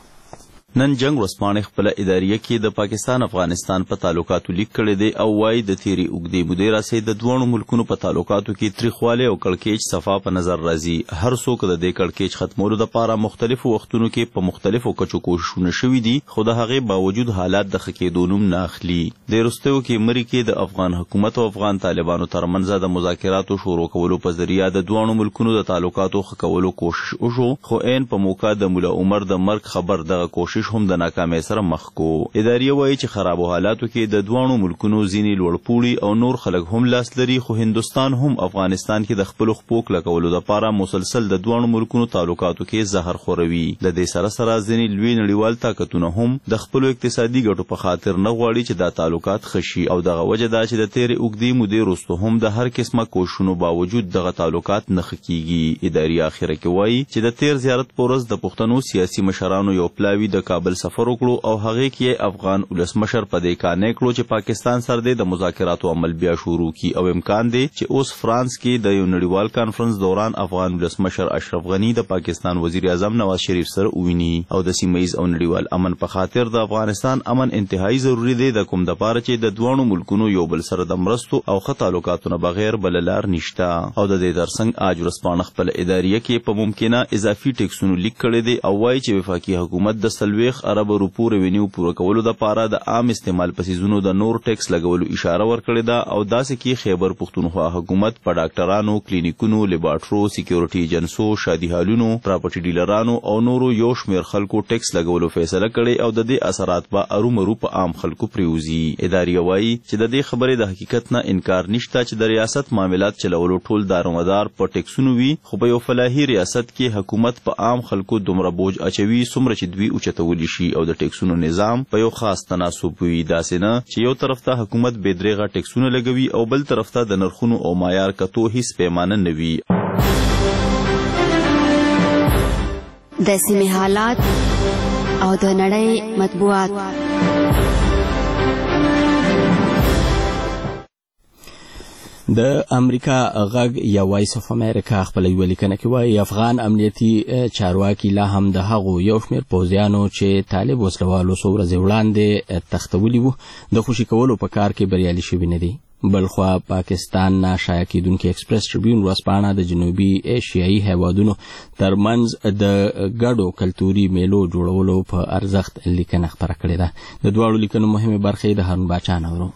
نن جنگ ورځپاڼې خپله اداریه کې د پاکستان افغانستان په تعلقاتو لیک کړی دی او وایي د تیرې اوږدې مودې راهیسې د دواړو ملکونو په تعلقاتو کې تریخوالی او کړکېچ صفا په نظر راځي. هر څوک د دې کړکېچ ختمولو دپاره مختلفو وختونو کې په مختلفو کچو کوښښونه شوي دي، خو د هغې باوجود حالات د ښه کېدو نوم نه اخلي. د وروستیو کې مري کې د افغان حکومت او افغان طالبانو ترمنځ د مذاکراتو شروع کولو په ذریعه د دواړو ملکونو د تعلقاتو ښه کولو کوښښ وشو، خو عین په موقع د ملا عمر د مرګ خبر دغه کوښښ هم د ناکامۍ سره مخ کو. اداریه وایي چې خرابو حالاتو کې د دواړو ملکونو ځینې لوړپوړي او نور خلک هم لاس لري، خو هندوستان هم افغانستان کې د خپلو خپو کلکولو دپاره مسلسل د دواړو ملکونو تعلقاتو کې زهر خوروي. د دې سره سره ځینې لوی نړیوال طاقتونه هم د خپلو اقتصادي ګټو په خاطر نه غواړي چې دا تعلقات ښه شي، او دغه وجه دا چې د تیرې اوږدې مودې وروسته هم د هر قسمه کوښښونو باوجود دغه تعلقات نه ښه کیږي. اداریه اخره کې وایي چې د تیر زیارت په ورځ د پښتنو سیاسي مشرانو یو پلاوي د کابل سفر وکړو او هغې کې افغان ولسمشر په دې قانع کړو چې پاکستان سره د مذاکراتو عمل بیا شروع کی، او امکان دی چې اوس فرانس کې د یو نړیوال کانفرنس دوران افغان ولسمشر اشرف غني د پاکستان وزیر اعظم نواز شریف سره وویني. او د سیمه ییز او نړیوال امن په خاطر د افغانستان امن انتهایی ضروری دی، د کوم دپاره چې د دواړو ملکونو یو بل سره د مرستو او ښه تعلقاتو نه بغیر بله لار نشته. او د دې ترڅنګ آج ورځپاڼه خپل اداریه کې په ممکنه اضافي ټیکسونو لیک کړی دی او وایي چې وفاقي حکومت د څلوېښت اربه روپو ریونیو پوره کولو دپاره د عام استعمال په څیزونو د نور ټیکس لګولو اشاره ورکړې ده. او داسې کې خیبر پښتونخوا حکومت په ډاکټرانو، کلینیکونو، لیبارټرو، سکیورټي ایجنسو، شادي هالونو، پراپرټي ډیلرانو او نورو یو شمېر خلکو ټیکس لګولو فیصله کړې، او د دې اثرات به ارومرو په عام خلکو پریوزي. اداریه وایي چې د دې خبرې د حقیقت نه انکار نشته چې د ریاست معاملات چلولو ټول دارومدار په ټیکسونو وي، خو په یو فلاحي ریاست کې حکومت په عام خلکو دومره بوج اچوي څومره چې دوی اوچتولی شي، او د ټیکسونو نظام په یو خاص تناسب وي. داسې نه چې یو طرف ته حکومت بې درېغه ټیکسونه لګوي او بل طرف ته د نرخونو او معیار کتو هیڅ پیمانه نه وي. د سیمې حالات او د نړۍ مطبوعات. د امریکا غږ یا وایس اف امریکا خپل یو لیکنه کې وایي افغان امنیتي چارواکي لا هم د هغو یو شمېر پوځیانو چې طالب وسلوالو څو ورځې وړاندې تختولي وو د خوشي کولو په کار کې بریالي شوي نه دي. بلخوا پاکستان نه شایع کیدونکي ایکسپریس ټریبیون ورځپاڼه د جنوبي ایشیایي هیوادونو ترمنځ د ګډو کلتوري میلو جوړولو په ارزښت لیکنه خپره کړې ده. د دواړو لیکنو مهمې برخې د هارون باچا نورو.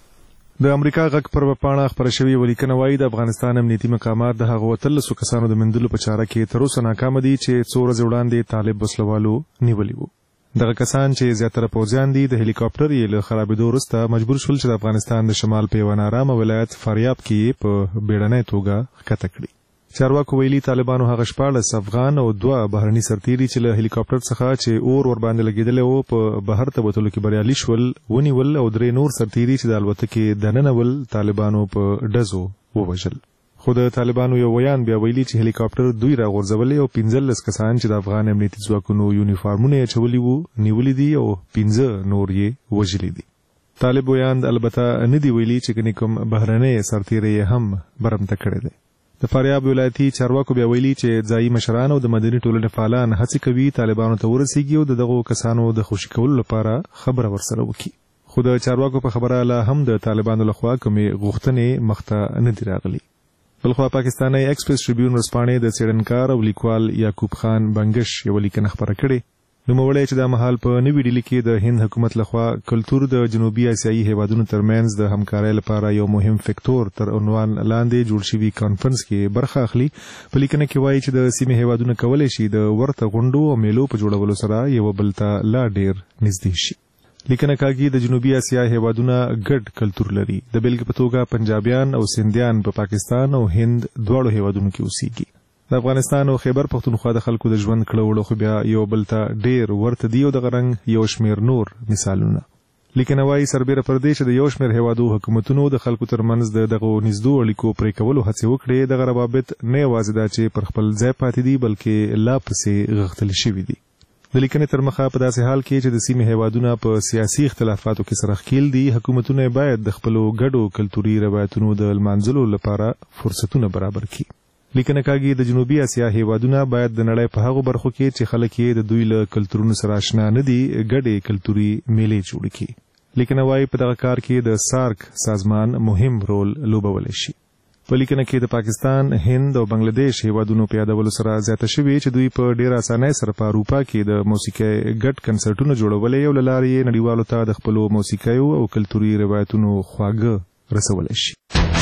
د امریکا غږ پر وپاڼه خپره شوې ولیکنه وایي د افغانستان امنیتي مقامات د هغو اتلسو کسانو د موندلو په چاره کې تر اوسه ناکامه دي چې څو ورځې وړاندې طالب وسلوالو نیولي وو. دغه کسان چې زیاتره پوځیان دي د هلیکاپټر یې له خرابېدو وروسته مجبور شول چې د افغانستان د شمال په یوه نارامه ولایت فاریاب کې په بیړنۍ توګه ښکته کړي. چارواکو ویلي طالبانو هغه شپاړس افغان او دوه بهرني سرتیري چې له هلیکاپټر څخه چې اور ور باندې لګېدلی و په بهر ته وتلو کې بریالي شول ونیول او درې نور سرتیري چې د الوتکې دننه ول طالبانو په ډزو ووژل. خو د طالبانو یو ویان بیا ویلي چې هلیکاپټر دوی راغورځولی او پنځلس کسان چې د افغان امنیتي ځواکونو یونیفارمونه یې اچولي وو نیولي دي او پنځه نور یې وژلي دي. طالب ویان البته نه دي ویلي چې کني کوم بهرنی سرتیری یې هم برمته کړی دی. د فاریاب ولایتي چارواکو بیا ویلي چې ځایي مشران او د مدني ټولنې فعالان هڅې کوي طالبانو ته ورسیږي او د دغو کسانو د خوشي کولو لپاره خبره ورسره وکړي. خو د چارواکو په خبره لا هم د طالبانو لخوا کومې غوښتنې مخته نه دي راغلي. بلخوا پاکستاني ایکسپریس ټریبیون ورځپاڼې د څېړنکار او لیکوال یعقوب خان بنګش یوه لیکنه خپره کړې. نوموړی چې دا مهال په نوي ډیلي کې د هند حکومت لخوا کلتور د جنوبي اسیایي هیوادونو ترمنځ د همکارۍ لپاره یو مهم فکتور تر عنوان لاندې جوړ شوي کانفرنس کې برخه اخلي. په لیکنه کې وایي چې د سیمې هیوادونه کولی شي د ورته غونډو او میلو په جوړولو سره یو بل ته لا ډیر نږدې شي. لیکنه کاږي د جنوبي اسیا هیوادونه ګډ کلتور لري. د بیلګې په توګه پنجابیان او سندیان په پاکستان او هند دواړو هیوادونو کې اوسېږي. د افغانستان او خیبر پښتونخوا د خلکو د ژوند کړهوړو خو بیا یو بل ته ډیر ورته دي او دغه رنګ یو شمېر نور مثالونه. لیکنه وایي سربیره پر دې چې د یو شمېر هیوادو حکومتونو د خلکو ترمنځ د دغو نږدو اړیکو پرې کولو هڅې وکړې دغه روابط نه یوازې دا چې پر خپل ځای پاتې دي بلکې لا پسې غښتلي شوي دي. د لیکنې تر مخه په داسې حال کې چې د سیمې هیوادونه په سیاسي اختلافاتو کې سره ښکیل دي حکومتونه باید د خپلو ګډو کلتوري روایتونو د لمانځلو لپاره فرصتونه برابر کړي. لیکنه کاږي د جنوبي اسیا هیوادونه باید د نړۍ په هغو برخو کې چې خلک یې د دوی له کلتورونو سره آشنا نه دي ګډې کلتوري میلې جوړې کړي. لیکنه وایي په دغه کار کې د سارک سازمان مهم رول لوبولی شي. په لیکنه کې د پاکستان، هند او بنگلادیش هیوادونو په یادولو سره زیاته شوې چې دوی په ډېر اسانۍ سره په اروپا کې د موسیقۍ ګډ کنسرټونه جوړولی او له لارې یې نړیوالو ته د خپلو موسیقیو او کلتوري روایتونو خواږه رسولی شي.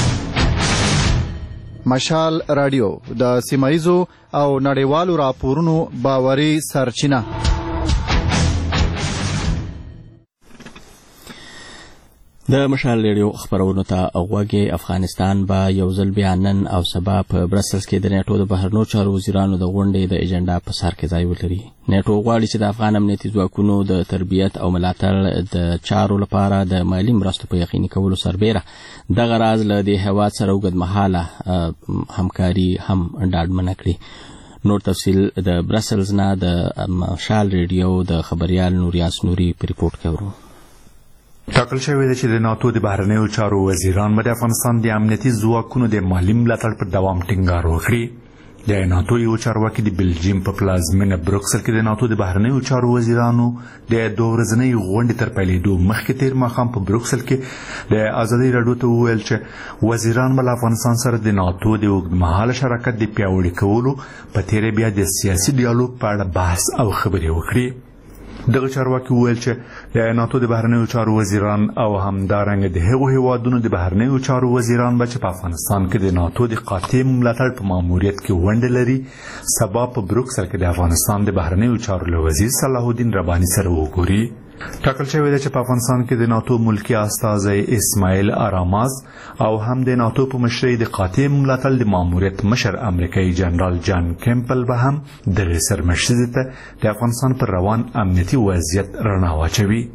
مشال رادیو د سیمایزو او نړیوالو راپورونو باوري سرچینه. د مشال ریډیو خبرونو ته غوږی. افغانستان به یو ځل بیا نن او سبا په برسلز کې د نیټو د بهرنیو چارو وزیرانو د غونډې د ایجنډا په سر کې ځای ولري. نیټو غواړي چې د افغان امنیتي ځواکونو د تربیت او ملاتړ د چارو لپاره د مالي مرستو په یقیني کولو سربیره دغه راز له دې هیواد سره اوږدمهاله همکاري هم ډاډمنه کړي. نور تفصیل د برسلز نه د مشال ریډیو د خبريال نوریاس نوري په ریپورت کې ورو. ټاکل شوی دی چې د ناتو د بهرنیو چارو وزیران به د افغانستان د امنیتي ځواکونو د مالي ملاتړ پر دوام ټینګار وکړي. د ناتو یو چارواکي د بلجیم په پلازمینه بروکسل کې د ناتو د بهرنیو چارو وزیرانو د دوه ورځنۍ غونډې تر پیلېدو مخکې تیر ماښام په بروکسل کې د ازادۍ راډیو ته وویل چې وزیران به له افغانستان سره د ناتو د اوږدمهاله شراکت د پیاوړي کولو په تیره بیا د سیاسي ډیالوګ په اړه بحث او خبرې وکړي. دغه چارواکي وویل چې د ناتو د بهرنیو چارو وزیران او همدارنګه د هغو هیوادونو د بهرنیو چارو وزیران به چې په افغانستان کې د ناتو د قاطع ملاتړ په ماموریت کې ونډه لري سبا په بروکسل کې د افغانستان د بهرنیو چارو له وزیر صلاح الدین رباني سره وګوري. ټاکل شوی دی چې په افغانستان کې د ناتو ملکی استازی اسماعیل آراماز او هم د ناتو په مشرۍ د قاطع ملاتړ د ماموریت مشر امریکایي جنرال جان کیمپل به هم دغې سرمشرۍ ته د افغانستان پر روان امنیتي وضعیت رڼا واچوي.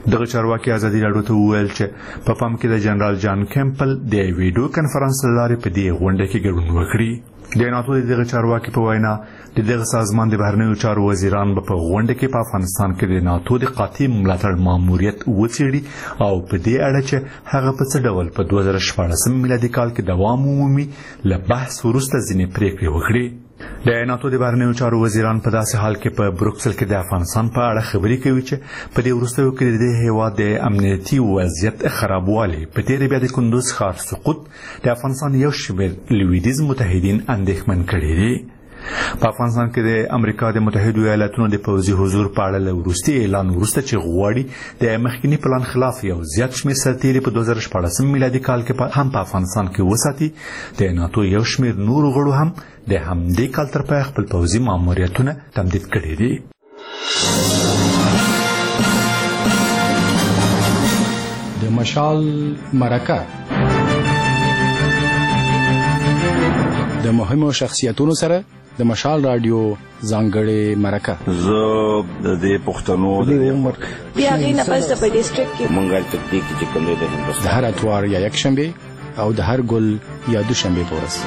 دغه چارواکي ازادي راډیو ته وویل چې په پام کې د جنرال جان کیمپل د ویډیو کانفرنس لارې په دې غونډه کې ګډون وکړي. د ناتو دغه چارواکي په وینا د دغه سازمان د بهرنیو چارو وزیران په غونډه کې په افغانستان کې د ناتو د قاطع ملاتړ ماموریت وڅېړي او په دې اړه چې هغه په څه ډول په دوه زره شپاړسم میلادي کال کې دوام ومومي له بحث وروسته ځینې پریکړې وکړي. د ناتو د بهرنیو چارو وزیران په داسې حال کې په بروکسل کې د افغانستان په اړه خبرې کوي چې په دې وروستیو کې د هیواد د امنیتي وضعیت خرابوالی په تېره بیا د کندوز ښار سقوط د افغانستان یو شمېر لویدیځ متحدین اندېښمن کړي دي. په افغانستان کې د امریکا د متحدو ایالاتونو د پوځي حضور په اړه له وروستي اعلان وروسته چې غواړي د مخکینی پلان خلاف یو زیات شمېر سرتیري په دوه زره شپاړسم میلادي کال کې هم په افغانستان کې وساتي. د ناتو یو شمېر نورو غړو هم د همدې کال تر پای خپل پوځي ماموریتونه تمدید کړي دي. د مشال مرکه د مهمو شخصیتونو سره د مشال رادیو ځانګړې مرکه. زه د دې پښتنو د عمر بیا غي نه پس په ډیسټریکټ کې منګل تکتیک چې کوم دی د هندوستان د هر اتوار یا یک شنبه او د هر ګل یا دوشنبه پورس.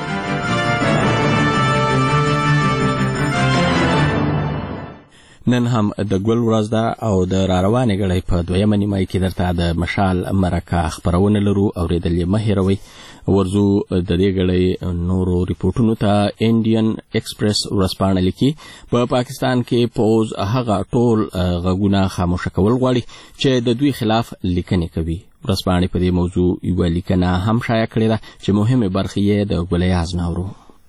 نن هم د ګل ورځ ده او د راروانې غړې په دویمه نیمه کې درته د مشال مرکه خبرونه لرو اوریدل یې مه هېروئ. ورزو د دې غړې نورو ریپورتونو ته انډین ایکسپریس ورځپاڼه لیکي په پا پاکستان کې پوز هغه ټول غږونه خاموشه کول غواړي چې د دوی خلاف لیکنې کوي. ورځپاڼې په دې موضوع یوه لیکنه هم شایع کړې ده چې مهمې برخې یې د ګلیاز ناورو.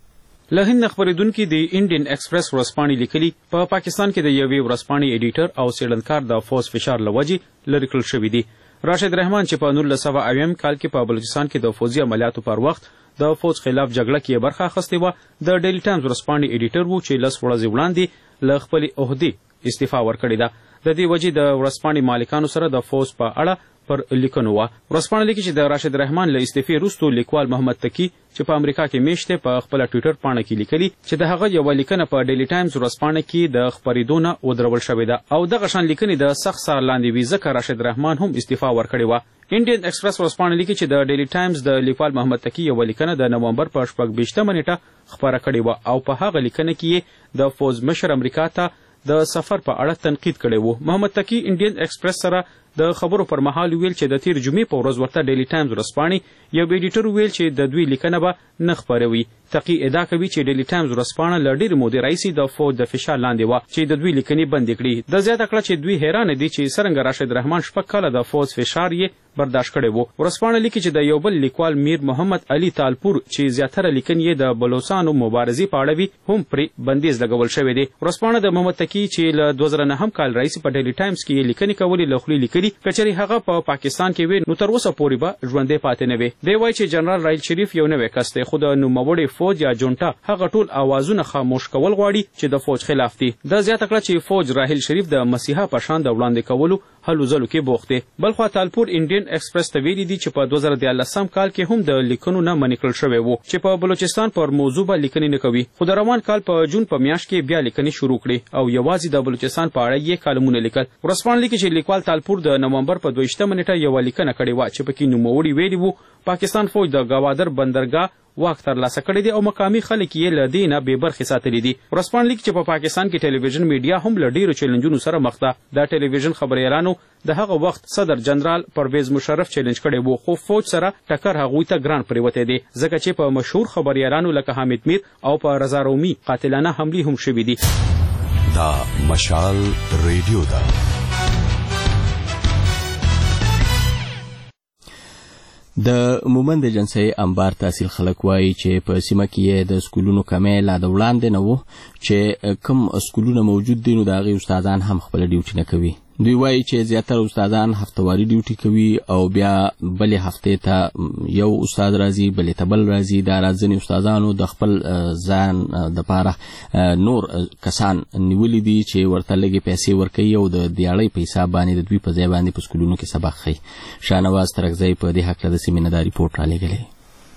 له هند خبرېدونکي د انډین ایکسپریس ورځپاڼې لیکلي په پاکستان کې د یوې ورځپاڼې ایډیټر او څېړنکار د فوز فشار له وجې لرې کړل شوي دي. راشد رحمان چې په نولس سوه اویم کال کې په بلوچستان کې د فوزي عملیاتو پر وخت د فوج خلاف جګړه کې برخه اخیستې وه د ډیلی ټایمز ورځپاڼې ایډیټر و چې لس ورځې وړاندې له خپلې عهدې استعفا ورکړې ده. د دې وجې د ورځپاڼې مالکانو سره د فوج په اړه پر لیکنو وه. ورځپاڼه لیکي چې د راشد رحمان له استعفې وروسته لیکوال محمد تقي چې په امریکا کې میشت دی په خپله ټویټر پاڼه کې لیکلي چې د هغه یوه لیکنه په ډیلی ټایمز ورځپاڼه کې د خپرېدو نه ودرول شوې ده او دغه شان لیکنې د سخت څار لاندې وي ځکه راشد رحمان هم استعفا ورکړې وه. انډین ایکسپریس ورځپاڼه لیکي چې د ډیلی ټایمز د لیکوال محمد تقي یوه لیکنه د نومبر په شپږ ویشتمه نیټه خپره کړې وه او په هغه لیکنه کې یې د فوز مشر امریکا ته د سفر په اړه تنقید کړی و. محمد تقي انډین ایکسپریس سره د خبرو پر مهال ویل چې د تیر جمعې په ورځ ورته ډیلی ټایمز ورځپاڼې یو ایډیټر ویل چې د دوی لیکنه به نه خپروي. تقي ادعا کوي چې ډیلی ټایمز ورځپاڼه له ډېرې مودې راهیسې د فوج د فشار لاندې وه چې د دوی لیکنې بندې کړي. د زیاته کړه چې دوی حیرانه دي چې څرنګه راشد رحمان شپږ کاله د فوج فشار یې برداشت کړی و. ورځپاڼه لیکي چې د یو بل لیکوال میر محمد علي تالپور چې زیاتره لیکنې یې د بلوڅانو مبارزې په اړه وي هم پرې بندیز لګول شوی دی. ورځپاڼه د محمد تقي چې له دوه زره نهم کال راهیسې په ډیلی ټایمز کې یې لیکنې کولې له خولې لیکلي که چېرې هغه په پاکستان کې وي نو تر اوسه پورې به ژوندی پاتې نه وي. دی وایي چې جنرال راحیل شریف یو نوی کس دی خو د نوموړي فوج یا جونټا هغه ټول اوازونه خاموش کول غواړي چې د فوج خلاف دي. د زیاته کړه چې فوج راحیل شریف د مسیحا په شان د وړاندې کولو هلو ځلو کې بوخت دی. بلخوا تالپور انډین ایکسپریس ته ویلي دي چې په دوه زره دیارلسم کال کې هم د لیکنو نه منع کړل شوی و چې په بلوچستان پر موضوع به لیکنې نه کوي خو د روان کال په جون په میاشت کې بیا لیکنې شروع کړې او یوازې د بلوچستان په اړه یې کالمونه لیکل. ورځپاڼه لیکي چې لیکوال تالپور د نومبر په دویشتمه نیټه یوه لیکنه کړې وه چې پکې نوموړي ویلي وو پاکستان فوج د ګوادر بندرګاه واک ترلاسه کړی دی او مقامي خلک یې له دې نه بې برخې ساتلي دي. ورځپاڼه لیکي چې په پاکستان کې ټلویزیون میډیا هم له ډېرو چیلنجونو سره مخ ده. د ټلویزیون خبریالانو د هغه وخت صدر جنرال پرویز مشرف چیلنج کړی و خو فوج سره ټکر هغوی ته ګران پرېوتی دی ځکه چې په مشهور خبریالانو لکه حامد میر او په رضا رومي قاتلانه حملې هم شوي دي. دا مشال ریډیو ده. د مومند جنسي انبار تحصیل خلک وایي چې په سیمه کې د سکولونو کمی لا د وړاندې نه و چې کوم سکولونه موجود دي نو د هغې استادان هم خپله ډیوټي نه کوي. دوی وایي چې زیاتره استادان هفتواري ډیوټي کوي او بیا بلې هفتې ته یو استاد راځي بلې ته بل راځي. دا راز ځینې استادانو د خپل ځان دپاره نور کسان نیولي دي چې ورته لږې پیسې ورکوي او د دیاړۍ په حساب باندې د دوی په ځای باندې په سکولونو کې سبق ښیي. شاهنواز ترکزی په دې هکله د سیمې نه دا ریپورټ رالېږلی.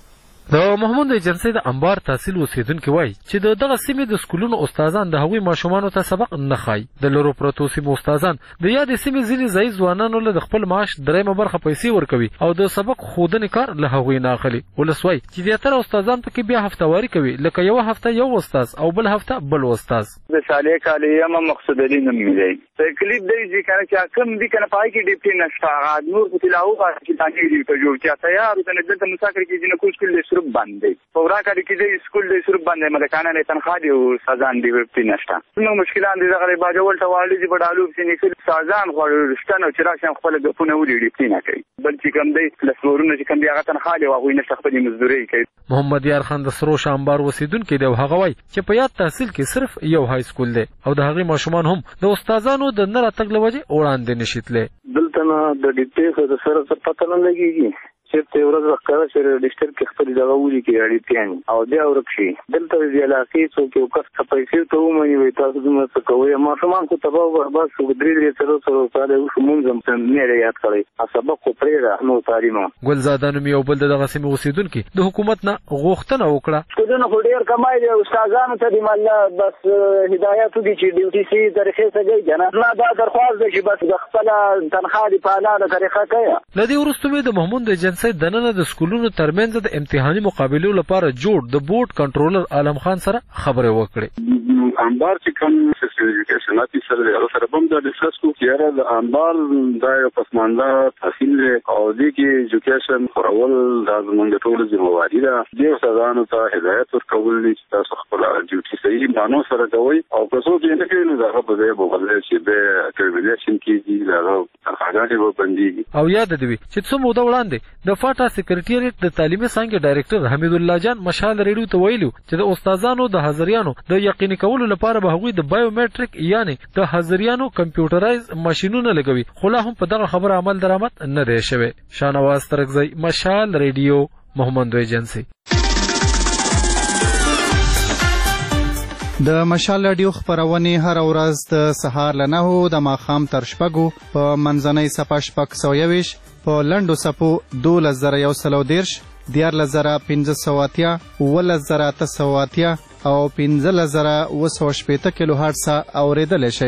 د محمود ایجنسی د انبار تحصیل اوسیدونکي وایي چې د دغه سیمې د سکولونو استادان د هغوی ماشومانو ته سبق نه ښایي. د لرو پرتو سیمو استادان د یادې سیمې ځینې ځایي ځوانانو له د خپل معاش درېیمه برخه پیسې ورکوي او د سبق ښودنې کار له هغوی نه اخلي. ولس وایي چې زیاتره استادان پکې بیا هفتواري کوي، لکه یوه هفته یو استاز او بل هفته بل استاز. د صالح کالي یم مقصود علي نوم مې دی. تکلیف دی چې کنه چې کوم دي کنه پای کې ډیپټي نشته هغه نور په تلاو کې تانګي دی په جوړ چې تیار کنه دلته مسافر کې جن کوم سکول له سرب باندې پورا کړي کې دی سکول له سرب باندې ملکانه نه تنخوا دی او سازان دی ډیپټي نشته. نو مشکلات دي دغه باجول ته والي چې بډالو چې نه سازان خورستانه چې راشن خپل غفونه ولې ډیپټي نه کوي بل چې کوم دی لسورونه چې کوم دی هغه تنخوا دی او هغه نشته خپل مزدوري کوي. محمد یار خان د سرو شامبار وسیدونکي دی او هغه وایي چې په یاد تحصیل کې صرف یو های سکول دی او د هغې ماشومان هم د استادانو د نه راتګ له وجې وړاندې نشي تللی. دلته نه د ډیپټي خو د سره څه پته نه لګېږي چې ته ورځ وخت کړه چې رجسټر کې خپل دغه ولي کې اړیتيان او بیا ورکشي دلته د علاقې څوک یو کس ته پیسې ته ومني وي تاسو دومره څه کوئ ماشومان خو تباه او برباد شو درې درې څلور څلور کاله اوس مونږ هم نه یاد کړی سبق خو پرېږده نو تعلیمه. ګلزاده نوم یو بل د دغه سیمې اوسېدونکي د حکومت نه غوښتنه وکړه. سکولونه خو ډېر کمای دی استادانو ته د مله بس هدایت وکړي چې ډیوټي سي طریقې څه کوي کنه نه دا درخواست دی چې بس د خپله تنخوا دې په حلاله طریقه کوي. له دې وروسته مې د محمود ایجنسی دننه د سکولونو ترمنځ د امتحاني مقابلو لپاره جوړ د بورډ کنټرولر عالم خان سره خبرې وکړې. انبار چې کوم سیستم ایجوکیشن اتی سره هغه سره هم دا ډیسکس کوو چې یاره د انبار دا یو پسمانده تحصیل دی او دې کې ایجوکیشن خورول دا زموږ د ټولو ذمہواري ده. دې استادانو ته هدایت ورکول دي چې تاسو خپل ډیوټي صحیح مانو سره کوئ او که څوک یې نه کوي نو دغه په ځای به بدل شي د ټرمینیشن کېږي دغه تنخواګانې به بندېږي. او یاد دې وي چې څو موده وړاندې د فاټا سکرټریټ د تعلیمي څانګې ډایرکټر حمید الله جان مشال ریډیو ته ویلو چې د استادانو د حاضریانو د یقیني کولو لپاره به هغوی د بایومټریک یعنی د حاضریانو کمپیوټرایز ماشینونه لګوي خو لا هم په دغه خبره عمل درآمد نه دی شوی. شانواز ترکزی مشال ریډیو محمد ایجنسی. د مشال رادیو خبرونه هر ورځ د سهار له نهو د ماښام تر شپږو په منځنۍ صفه شپږ سوه یویشت په لنډو څپو دولس زره یو سل او دېرش دیارلس زره پنځه سوه اتیا اوولس زره اته سوه اتیا او پنځلس زره اوه سوه شپېته کیلو هرټزه اورېدلی شئ.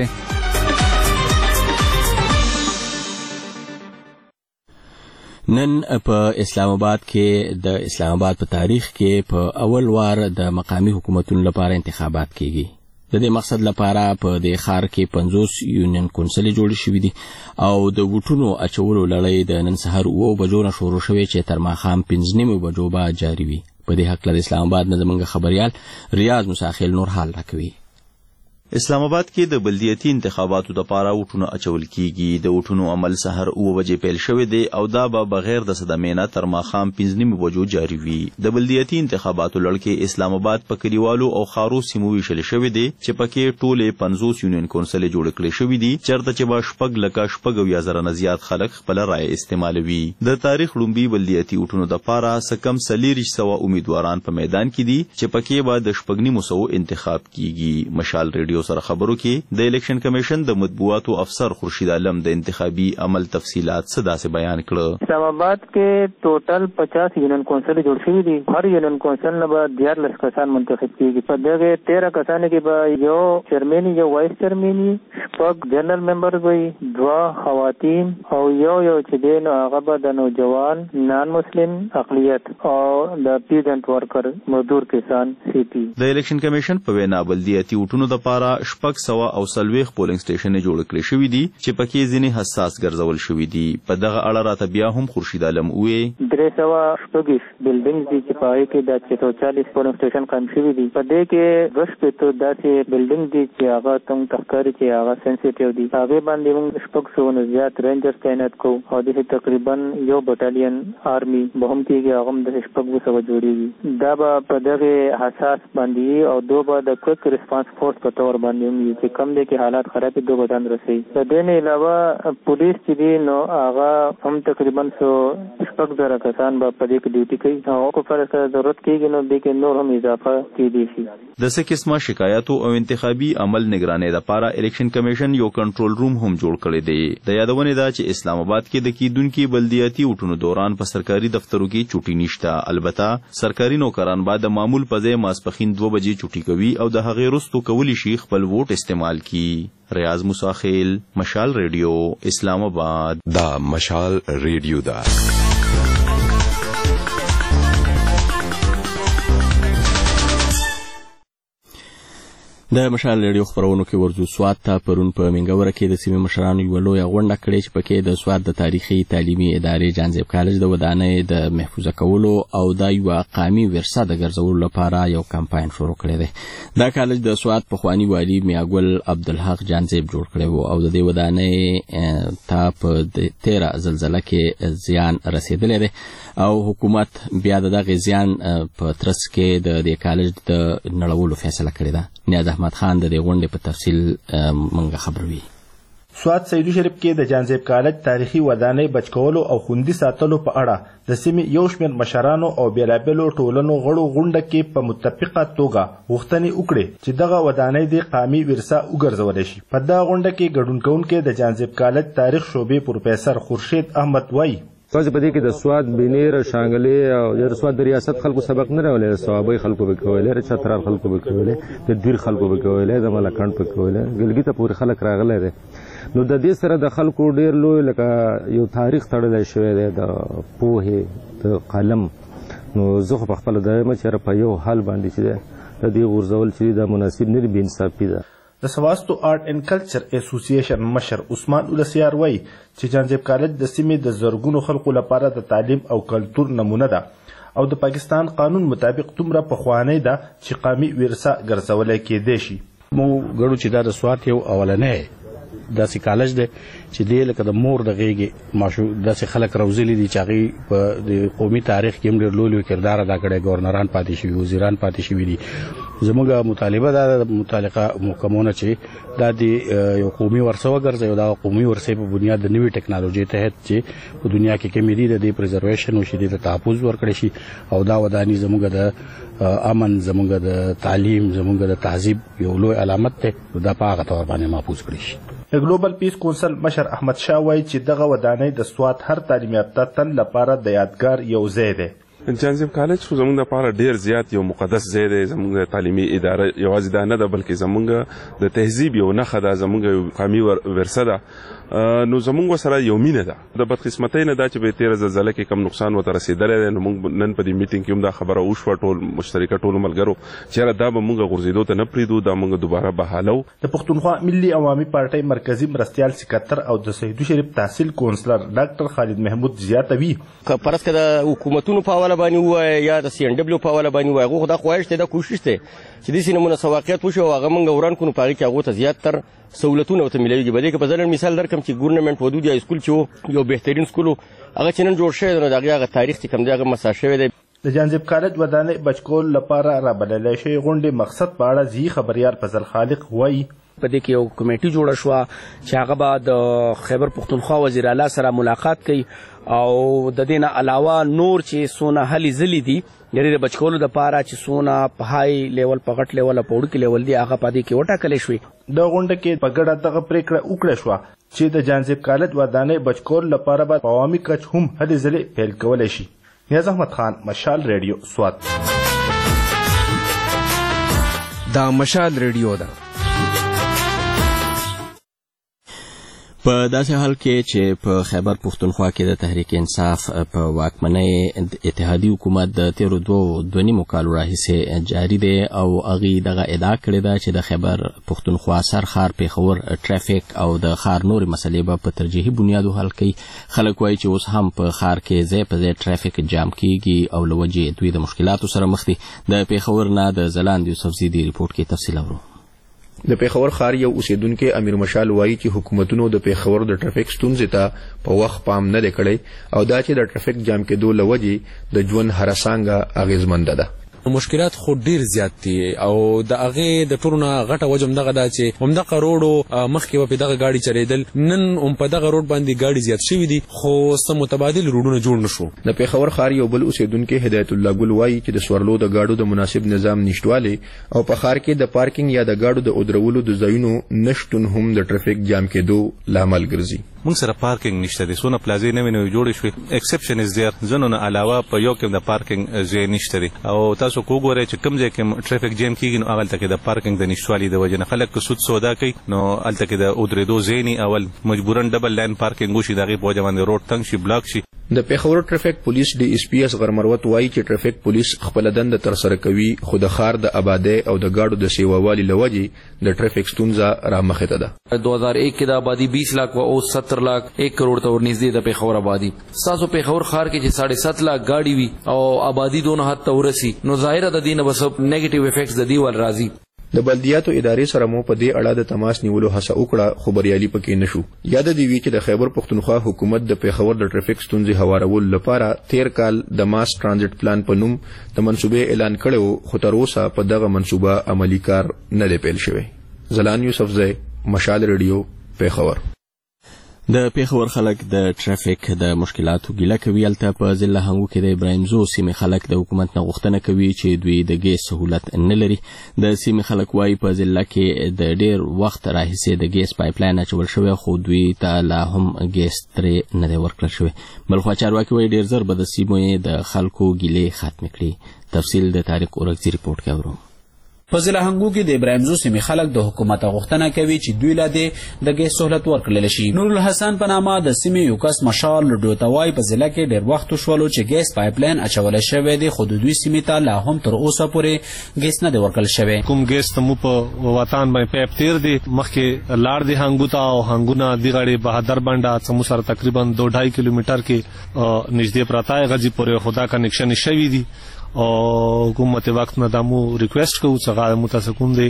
نن په اسلام آباد کې د اسلام آباد په تاریخ کې په اول وار د مقامی حکومتونو لپاره انتخابات کیږي. د دې مقصد لپاره په دې ښار کې پنځوس یونین کونسلې جوړې شوې دي او د ووټونو اچولو لړۍ د نن سهار اوه بجو نه شروع شوې چې تر ماښام پنځه نیمو بجو به جاري وي. په دې هکله د اسلام آباد نه زموږ خبریال ریاض مساخیل نور حال راکوي. اسلام آباد کې د بلدیاتي انتخاباتو لپاره ووټونه اچول کیږي. د ووټونو عمل سحر اوه بجې پیل شوی دی او دا به بغیر د صدمې نه تر ماښام پنځه نیمو بجو جاري وي. د بلدیاتي انتخاباتو لړ کې اسلام آباد په کلیوالو او ښارو سیمو ویشل شوی دی چې پکې ټولې پنځوس یونین کونسلې جوړې کړې شوي دي چېرته چې به شپږ لکه شپږ اویا زره نه زیات خلک خپله رایه استعمالوي. د تاریخ لومبي بلدیاتي ووټونو دپاره څه کم څلېرویشت سوه امیدواران په میدان کې دي چې پکې به د شپږ نیمو سوو انتخاب کیږي. مشال ریډیو سره خبرو کې د الیکشن کمیشن د مطبوعاتو افسر خورشید عالم د انتخابي عمل تفصيلات څه داسې بیان کړه. اسلام آباد کې ټوټل پچاس یونین کونسل جوړ شوي دي. هر یونین کونسل نه به دیارلس کسان منتخب کیږي. په دغه تیرہ کسانو کې به یو چیرمن یو وایس چیرمن شپږ جنرال ممبر وي دوه خواتین او یو یو چې دی نو هغه به د نوجوان نان مسلم اقلیت او د پیډنټ ورکر مزدور کسان سی پی. د الیکشن کمیشن په وینا بلدیاتي ووټونو دپاره شپږ سوه او څلوېښت پولینګ سټیشنې جوړ کړي شوي دي چې پکې ځینې حساس ګرځول شوي دي. په دغه اړه راته بیا هم خورشید عالم وویل درې سوه شپږ بلډینګ دي چې په هغې کې دا چې څو چالیس پولینګ سټیشن قایم شوي دي. په دې کې دوه شپېته داسې بلډینګ دي چې هغه ته موږ ته ښکاري چې هغه سینسیټیو دي. هغې باندې موږ شپږ سوه نه زیات رینجرز تعینات کوو او داسې تقریبا یو بټالین آرمي به هم کېږي هغه هم داسې شپږ سوه جوړېږي. دا به په دغې حساس باندې او دو به د کویک ریسپانس فورس په طور ور باندې چې کم دي کې حالات خراب دي بدن رسي. د دې نه علاوه پولیس چې دی نو هغه هم تقریبا سو شپږ زره کسان به په دې کې ډیوټي کوي او کو پر سره ضرورت کېږي نو دې کې نور هم اضافه کېدي شي. د څه قسمه شکایاتو او انتخابي عمل نگرانۍ لپاره الیکشن کمیشن یو کنټرول روم هم جوړ کړی دی. د یادونه ده چې اسلام آباد کې د کیدونکو بلدیاتي وټونو دوران په سرکاري دفترو کې چوټي نشته. البته سرکاري نوکران بعد معمول په ځای ماسپخین دوه بجې چوټي کوي او د هغې وروسته کولی شي خپل ووټ استعمال کړي. ریاض مساخیل، مشال ریډیو، اسلام آباد. دا مشال ریډیو دا د مشال ریډیو خبرونو کې ورځو سواد ته پرون په منګوره کې د سیمې مشرانو یوه لویه غونډه کړې چې پکې د سواد د تاریخي تعلیمي ادارې جانزیب کالج د ودانۍ د محفوظه کولو او د یوه قامي ورثه د ګرځولو لپاره یو کمپاین شروع کړی دی. دا کالج د سواد پخواني والي میاګل عبدالحق جانزیب جوړ کړی و او د دې ودانۍ ته په تیره زلزله کې زیان رسېدلی دی او حکومت بیا د دغې زیان په ترڅ کې د دې کالج د نړولو فیصله کړې ده. نیاز احمد خان د دې غونډې په تفصیل مونږ خبروي. سواد سیدو شریف کې د جانزیب کالج تاریخي ودانۍ بچ کولو او خوندي ساتلو په اړه د سیمې یو شمېر مشرانو او بېلابېلو ټولنو غړو غونډه کې په متفقه توګه غوښتنې وکړې چې دغه ودانۍ د قامي ورثه وګرځولی شي. په دغه غونډه کې ګډون کوونکي د جانزیب کالج تاریخ شعبې پروفیسر خورشید احمد وایي تاسو په دې کې د سواد بنیر شانګلې او د سواد د ریاست خلکو سبق نه راولې، صوابۍ خلکو به کولې، چترال خلکو به کولې، د دیر خلکو به کولې، د ملکند به کولې، ګلګي ته پورې خلک راغلی دی. نو د دې سره د خلکو ډیر لوی لکه یو تاریخ تړلی شوی دی د پوهې د قلم. نو زه خو په خپله دایم چې په یو حال باندې چې دی د دې غورځول چې دا مناسب نه دي، بېانصافي ده. د سواستو آرټ اینڈ کلچر اسوسییشن مشر عثمان اولسیار وایي چې جانزیب کالج د سیمې د زرګونو خلکو لپاره د تعلیم او کلتور نمونه ده او د پاکستان قانون مطابق دومره پخوانی ده چې قامي ورثه ګرځولی کېدی شي. موږ ګڼو چې دا د سوات یو اولنی داسې کالج دی چې دی لکه د مور د غېږې ماشو داسې خلک روزلي دي چې هغوی په د قومي تاریخ کې هم ډېر لوی لوی کردار ادا کړی، ګورنران پاتې شوي، وزیران پاتې شوي دي. زموږ مطالبه دا ده د متعلقه محکمو نه چې دا د یو قومي ورثه وګرځوي او دا قومي ورثې په بنیاد د نوې ټکنالوژۍ تحت چې په دنیا کې کمې دي د دې پریزرویشن وشي، دې ته تحفظ ورکړی شي او دا ودانۍ زموږ د امن، زموږ د تعلیم، زموږ د تهذیب یو لوی علامت دی، دا په هغه طور باندې محفوظ کړی شي. د ګلوبل پیس کونسل مشر احمد شاه وایي چې دغه ودانۍ د سوات هر تعلیم یافته تن لپاره د یادګار یو ځای دی. جانزیب کالج خو زموږ لپاره ډیر زیات یو مقدس ځای دی. زموږ تعلیمي اداره یوازې دا نه ده بلکې زموږ د تهذیب یو نښه ده، زموږ یو قامي ورثه ده. نو زموږ سره یو مینه ده. د بدقسمتۍ نه ده چې به تیره زلزله کې کم نقصان ورته رسېدلی دی. نو موږ نن په دې میټینګ کې هم دا خبره وشوه ټول مشترکه ټولو ملګرو چې یاره دا به موږ غورځېدو ته نه پرېږدو، دا موږ دوباره بحالو. د پښتونخوا ملي عوامي پارټۍ مرکزي مرستیال سکرتر او د سیدو شریف تحصیل کونسلر ډاکټر خالد محمود زیاتوي که فرض که د حکومتونو په حواله باندې ووایه یا د سی ان ډبلیو په حواله باندې ووایه، هغوی خو دا خواهش دی، دا کوشش دی چې داسې نمونه څه واقعیت وشي او هغه موږ وران کړو، په هغې کې هغو ته زیاتتر سهولتونه ورته میلاویږي. په دې کې به زه نن مثال درکړم چې ګورنمنټ ودود یا سکول چې و یو بهترین سکول و، هغه چې نن جوړ شوی دی نو د هغې هغه تاریخ چې کوم دی هغه مسح شوی دی. د جانزیب کالج ودانۍ بچ کولو لپاره رابللی شوې غونډې مقصد په اړه ځي خبریال فضل خالق وایي په دې کې یو کمیټي جوړه شوه چې هغه به د خیبر پښتونخوا وزیر اعلی سره ملاقات کوي او د دې نه علاوه نور چې څونه هلې ځلې دي یعنې د بچ کولو دپاره چې څونه په های لیول، په غټ لیول او په وړوکي لیول دي، هغه په دې کې وټاکلی شوې. د غونډه کې په ګډه دغه پرېکړه وکړه شوه چې د جانزیب کالج ودانۍ بچ کولو لپاره به په عوامي کچ هم هلې ځلې پیل کولی شي. نیاز احمد خان، مشال ریډیو، سوات. دا مشال ریډیو ده. په داسې حال کې چې په خیبر پښتونخوا کې د تحریک انصاف په واکمنۍ اتحادي حکومت د تیرو دوو دوه نیمو کالو راهیسې جاري دی او هغې دغه ادعا کړې ده چې د خیبر پښتونخوا سر ښار پېښور ټرافیک او د ښار نورې مسلې به په ترجیحي بنیادو حل کوي. خلک وایي چې اوس هم په ښار کې ځای په ځای ټرافیک جام کېږي او له وجې دوی د مشکلاتو سره مخ دي. د پېښور نه د ځلاند یوسفزي د ریپورټ کې تفصیل اورو. د پیښور ښار یو اوسیدونکی امیر مشال وایي چې حکومتونو د پیښور د ټرافیک ستونزې ته په وخت پام نه دی کړی او دا چې د ټرافیک جام کېدو له وجې د ژوند هره څانګه اغېزمنده ده. مشکلات خو ډیر زیات دي او د هغه د ټولو غټه وجه دغه دا چې همدغه روډو مخکې په دغه گاډي چریدل، نن هم په دغه روډ باندې گاډي زیات شوي دي خو سم متبادل روډونه جوړ نشو. د پیښور ښار یو بل اوسیدونکو هدایت الله ګل وایي چې د سورلو د گاډو د مناسب نظام نشټواله او په ښار کې د پارکینګ یا د گاډو د اودرولو د ځایونو نشټون هم د ټرافیک جام کېدو لامل ګرځي. موږ سره پارکینګ نشته دي، سونه پلازې نه ویني جوړې شوې، ایکسپشن از دیر، ځنو نه علاوه په یو کې د پارکینګ ځای نشته دي او تاسو کو ګورئ چې کوم ځای کې ټرافیک جام کیږي نو هغه تل د پارکینګ د نشټوالي د وجه نه خلک سود سودا کوي نو الته کې د اودرېدو ځای نه اول مجبورن ډبل لاین پارکینګ وشي دغه په وجه باندې روډ تنګ شي، بلاک شي. د پیښور ټرافیک پولیس ډي اس پی اس غرمروت وایي چې ټرافیک پولیس خپل دنده تر سره کوي خو د ښار د آبادی او د گاډو د سیووالي لوجې د ټرافیک ستونزه رامخته ده. دو ہزار ایک کې د آبادی بیس لاکھ و او ستر لاکھ ایک کروڑ ته ورنږدې د پیښور آبادی. تاسو پیښور ښار کې چې ساڑھے سات لاکھ گاډي وي او آبادی دونه حد ته ورسي نو ظاهره د دې نه بس نیگیټیو افیکټس د دې ول راځي. د بلدیاتو ادارې سره مو په دې اړه د تماس نیولو هڅه وکړه خو بریالي پکې نشو. یاد دی وی چې د خیبر پښتونخوا حکومت د پیښور د ټرافیک ستونزې هوارولو لپاره تیر کال د ماس ترانزیت پلان په نوم د منصوبې اعلان کړو خو تر اوسه په دغه منصوبه عملی کار نه دی پیل شوی. زلان یوسفزی، مشال ریډیو، پیښور. د پیښور خلک د ټرافیک د مشکلاتو ګیله کوي. هلته په ضلع هنګو کې د ابراهیمزو سیمې خلک د حکومت نه غوښتنه کوي چې دوی د ګیس سهولت نه لري. د سیمې خلک وایي په ضلع کې د ډیر وخت راهیسې د ګیس پایپ لاین اچول شوی خو دوی ته لا هم ګیس ترې نه دی ورکړل شوی. بلخوا چارواکي وایي ډیر زر به د سیمې د خلکو ګیلې ختمې کړي. تفصیل د طارق اورکزي ریپورټ کې اورو. په ضلع هنګو کې د ابراهیمزو سیمې خلک د حکومت غوښتنه کوي چې دوی لا د ګیس سہولت ورکړل شي. نور الحسن په نامه د سیمې یو کس مشال لډوتوای په ضلع کې ډیر وخت شولو چې ګیس پایپ لاین اچول شوی دی خو د دوی سیمې ته لا هم تر اوسه پورې ګیس نه دی ورکړل شوی. کوم ګیس ته مو په وطن باندې پایپ تیر دی مخکې لاړ دی هنګو ته او هنګونه دی غړي بهادر باندې څمو سره تقریبا دو ډای کیلومتر کې نږدې پراته غزي پورې خدا کنیکشن شوی دی او حکومت وخت نه دمو ریکویسټ کوو چې غواړم متاسکون دي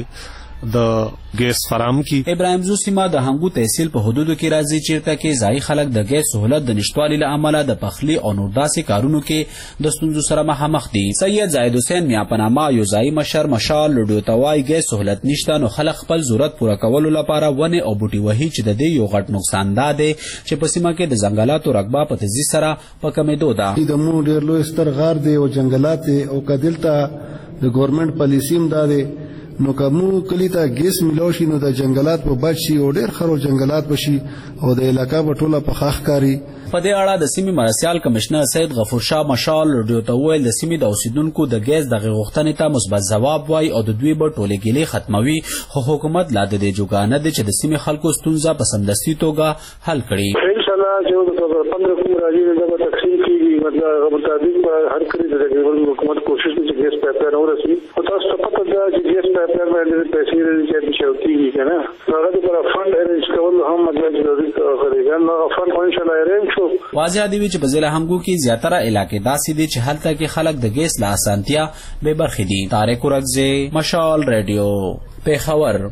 د ګیس فراهم کی. ابراهیمزو سیمه د هنګو تحصیل په حدودو کې راځي چیرته کې ځای خلک د ګیس سہولت د نشټوالي له امله د پخلی او نور داسې کارونو کې د ستونزو سره مخامخ دي. سید زاید حسین میا پنامه یو ځای مشر مشال لډوتوای ګیس سہولت نشته نو خلک خپل ضرورت پوره کولو لپاره ونه او بوټي وهي چې د دې یو غټ نقصان ده چې په سیمه کې د ځنګلاتو رقبه په تیزی سره په کمېدو ده. د مو ډیر لوی ستر غار دی او جنگلات او کدلته د ګورنمنت پالیسیم ده دی نو کومو کلی ته ګیس ملو شي نو د جنگلات په بچ شي او ډیر خرو جنگلات بشي او د علاقې په ټوله په خاخ کاری. په دې اړه د سیمې مرسیال کمشنر سید غفور شاه مشال ډیوته ویل د سیمې د اوسیدونکو د ګیس د غوښتنې ته مثبت ځواب وای او د دوی به ټولې ګیلې ختموي خو حکومت لا د دې جوګانه دي چې د سیمې خلکو ستونزه په سمدستي توګه حل کړي. ان شاء الله جو د پندرہ کوم راځي د تقسیم کیږي مطلب مطابق هر کړي د تقریبا حکومت کوشش کوي چې ګیس پایپ لاین ورسوي او تاسو ته پته ده چې ګیس پایپ لاین باندې پیسې لري چې شوتي کنه هغه د فند ارینج کول هم مطلب ضروري کړي نو فند ان شاء الله ارینج شو. واضح دی چې په ضلع هنګو کې زیاتره علاقې داسې دي چې هلته کې خلک د ګیس له اسانتیا بې برخې دي. طارق اورکزی، مشال ریډیو، پیښور.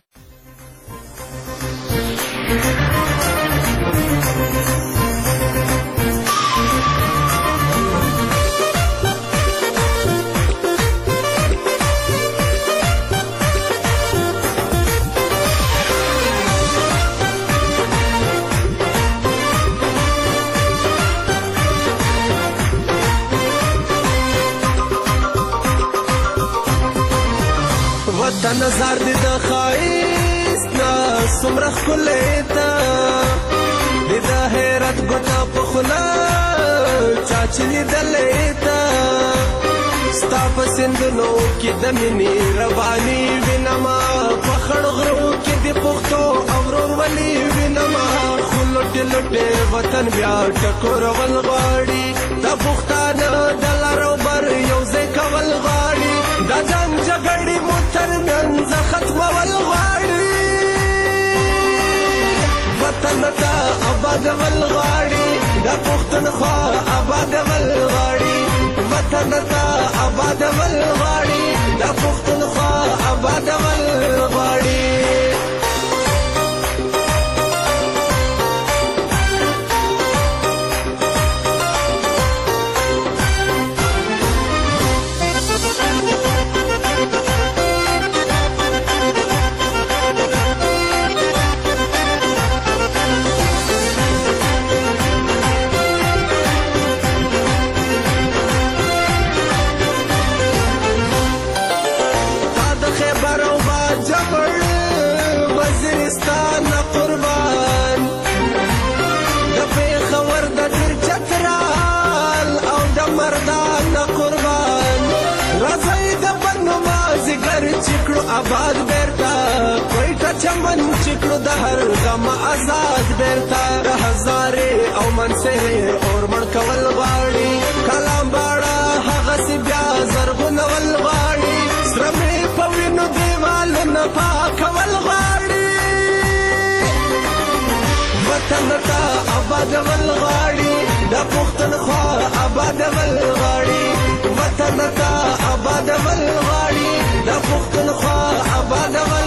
نظر دې د ښایست نه څومره ښکلی ده د د حیرت ګوته په خوله چا چې لیدلی ده ستا په سیندونو کې د مینې رواني وینمه په خړ غرو کې د پښتو او ورورولي وینمه خو لوټې لوټې وطن بیا ټکورول غواړي د پښتانه د لر او بر یو ځای کول غواړي دا جنګ جګړې مو تر نن زه ختمول غواړي وطن ته آبادول غواړي دا پښتونخوا آبادول غواړي وطن ته آبادول غواړي دا پښتونخوا آبادول غواړي. آباد بیرتا کوئټه چمن چکړو د هر غم آزاد بیرتا د هزارې او منصرې اور مړ کول غواړي کلام باړه هغه سی بیا زرغونول غواړي سره مې په وینو دیوالونه پاکول غواړي وطن ته آبادول غواړي د پښتونخوا آبادول غواړي وطن ته آبادول غواړي د پښتونخوا آبادول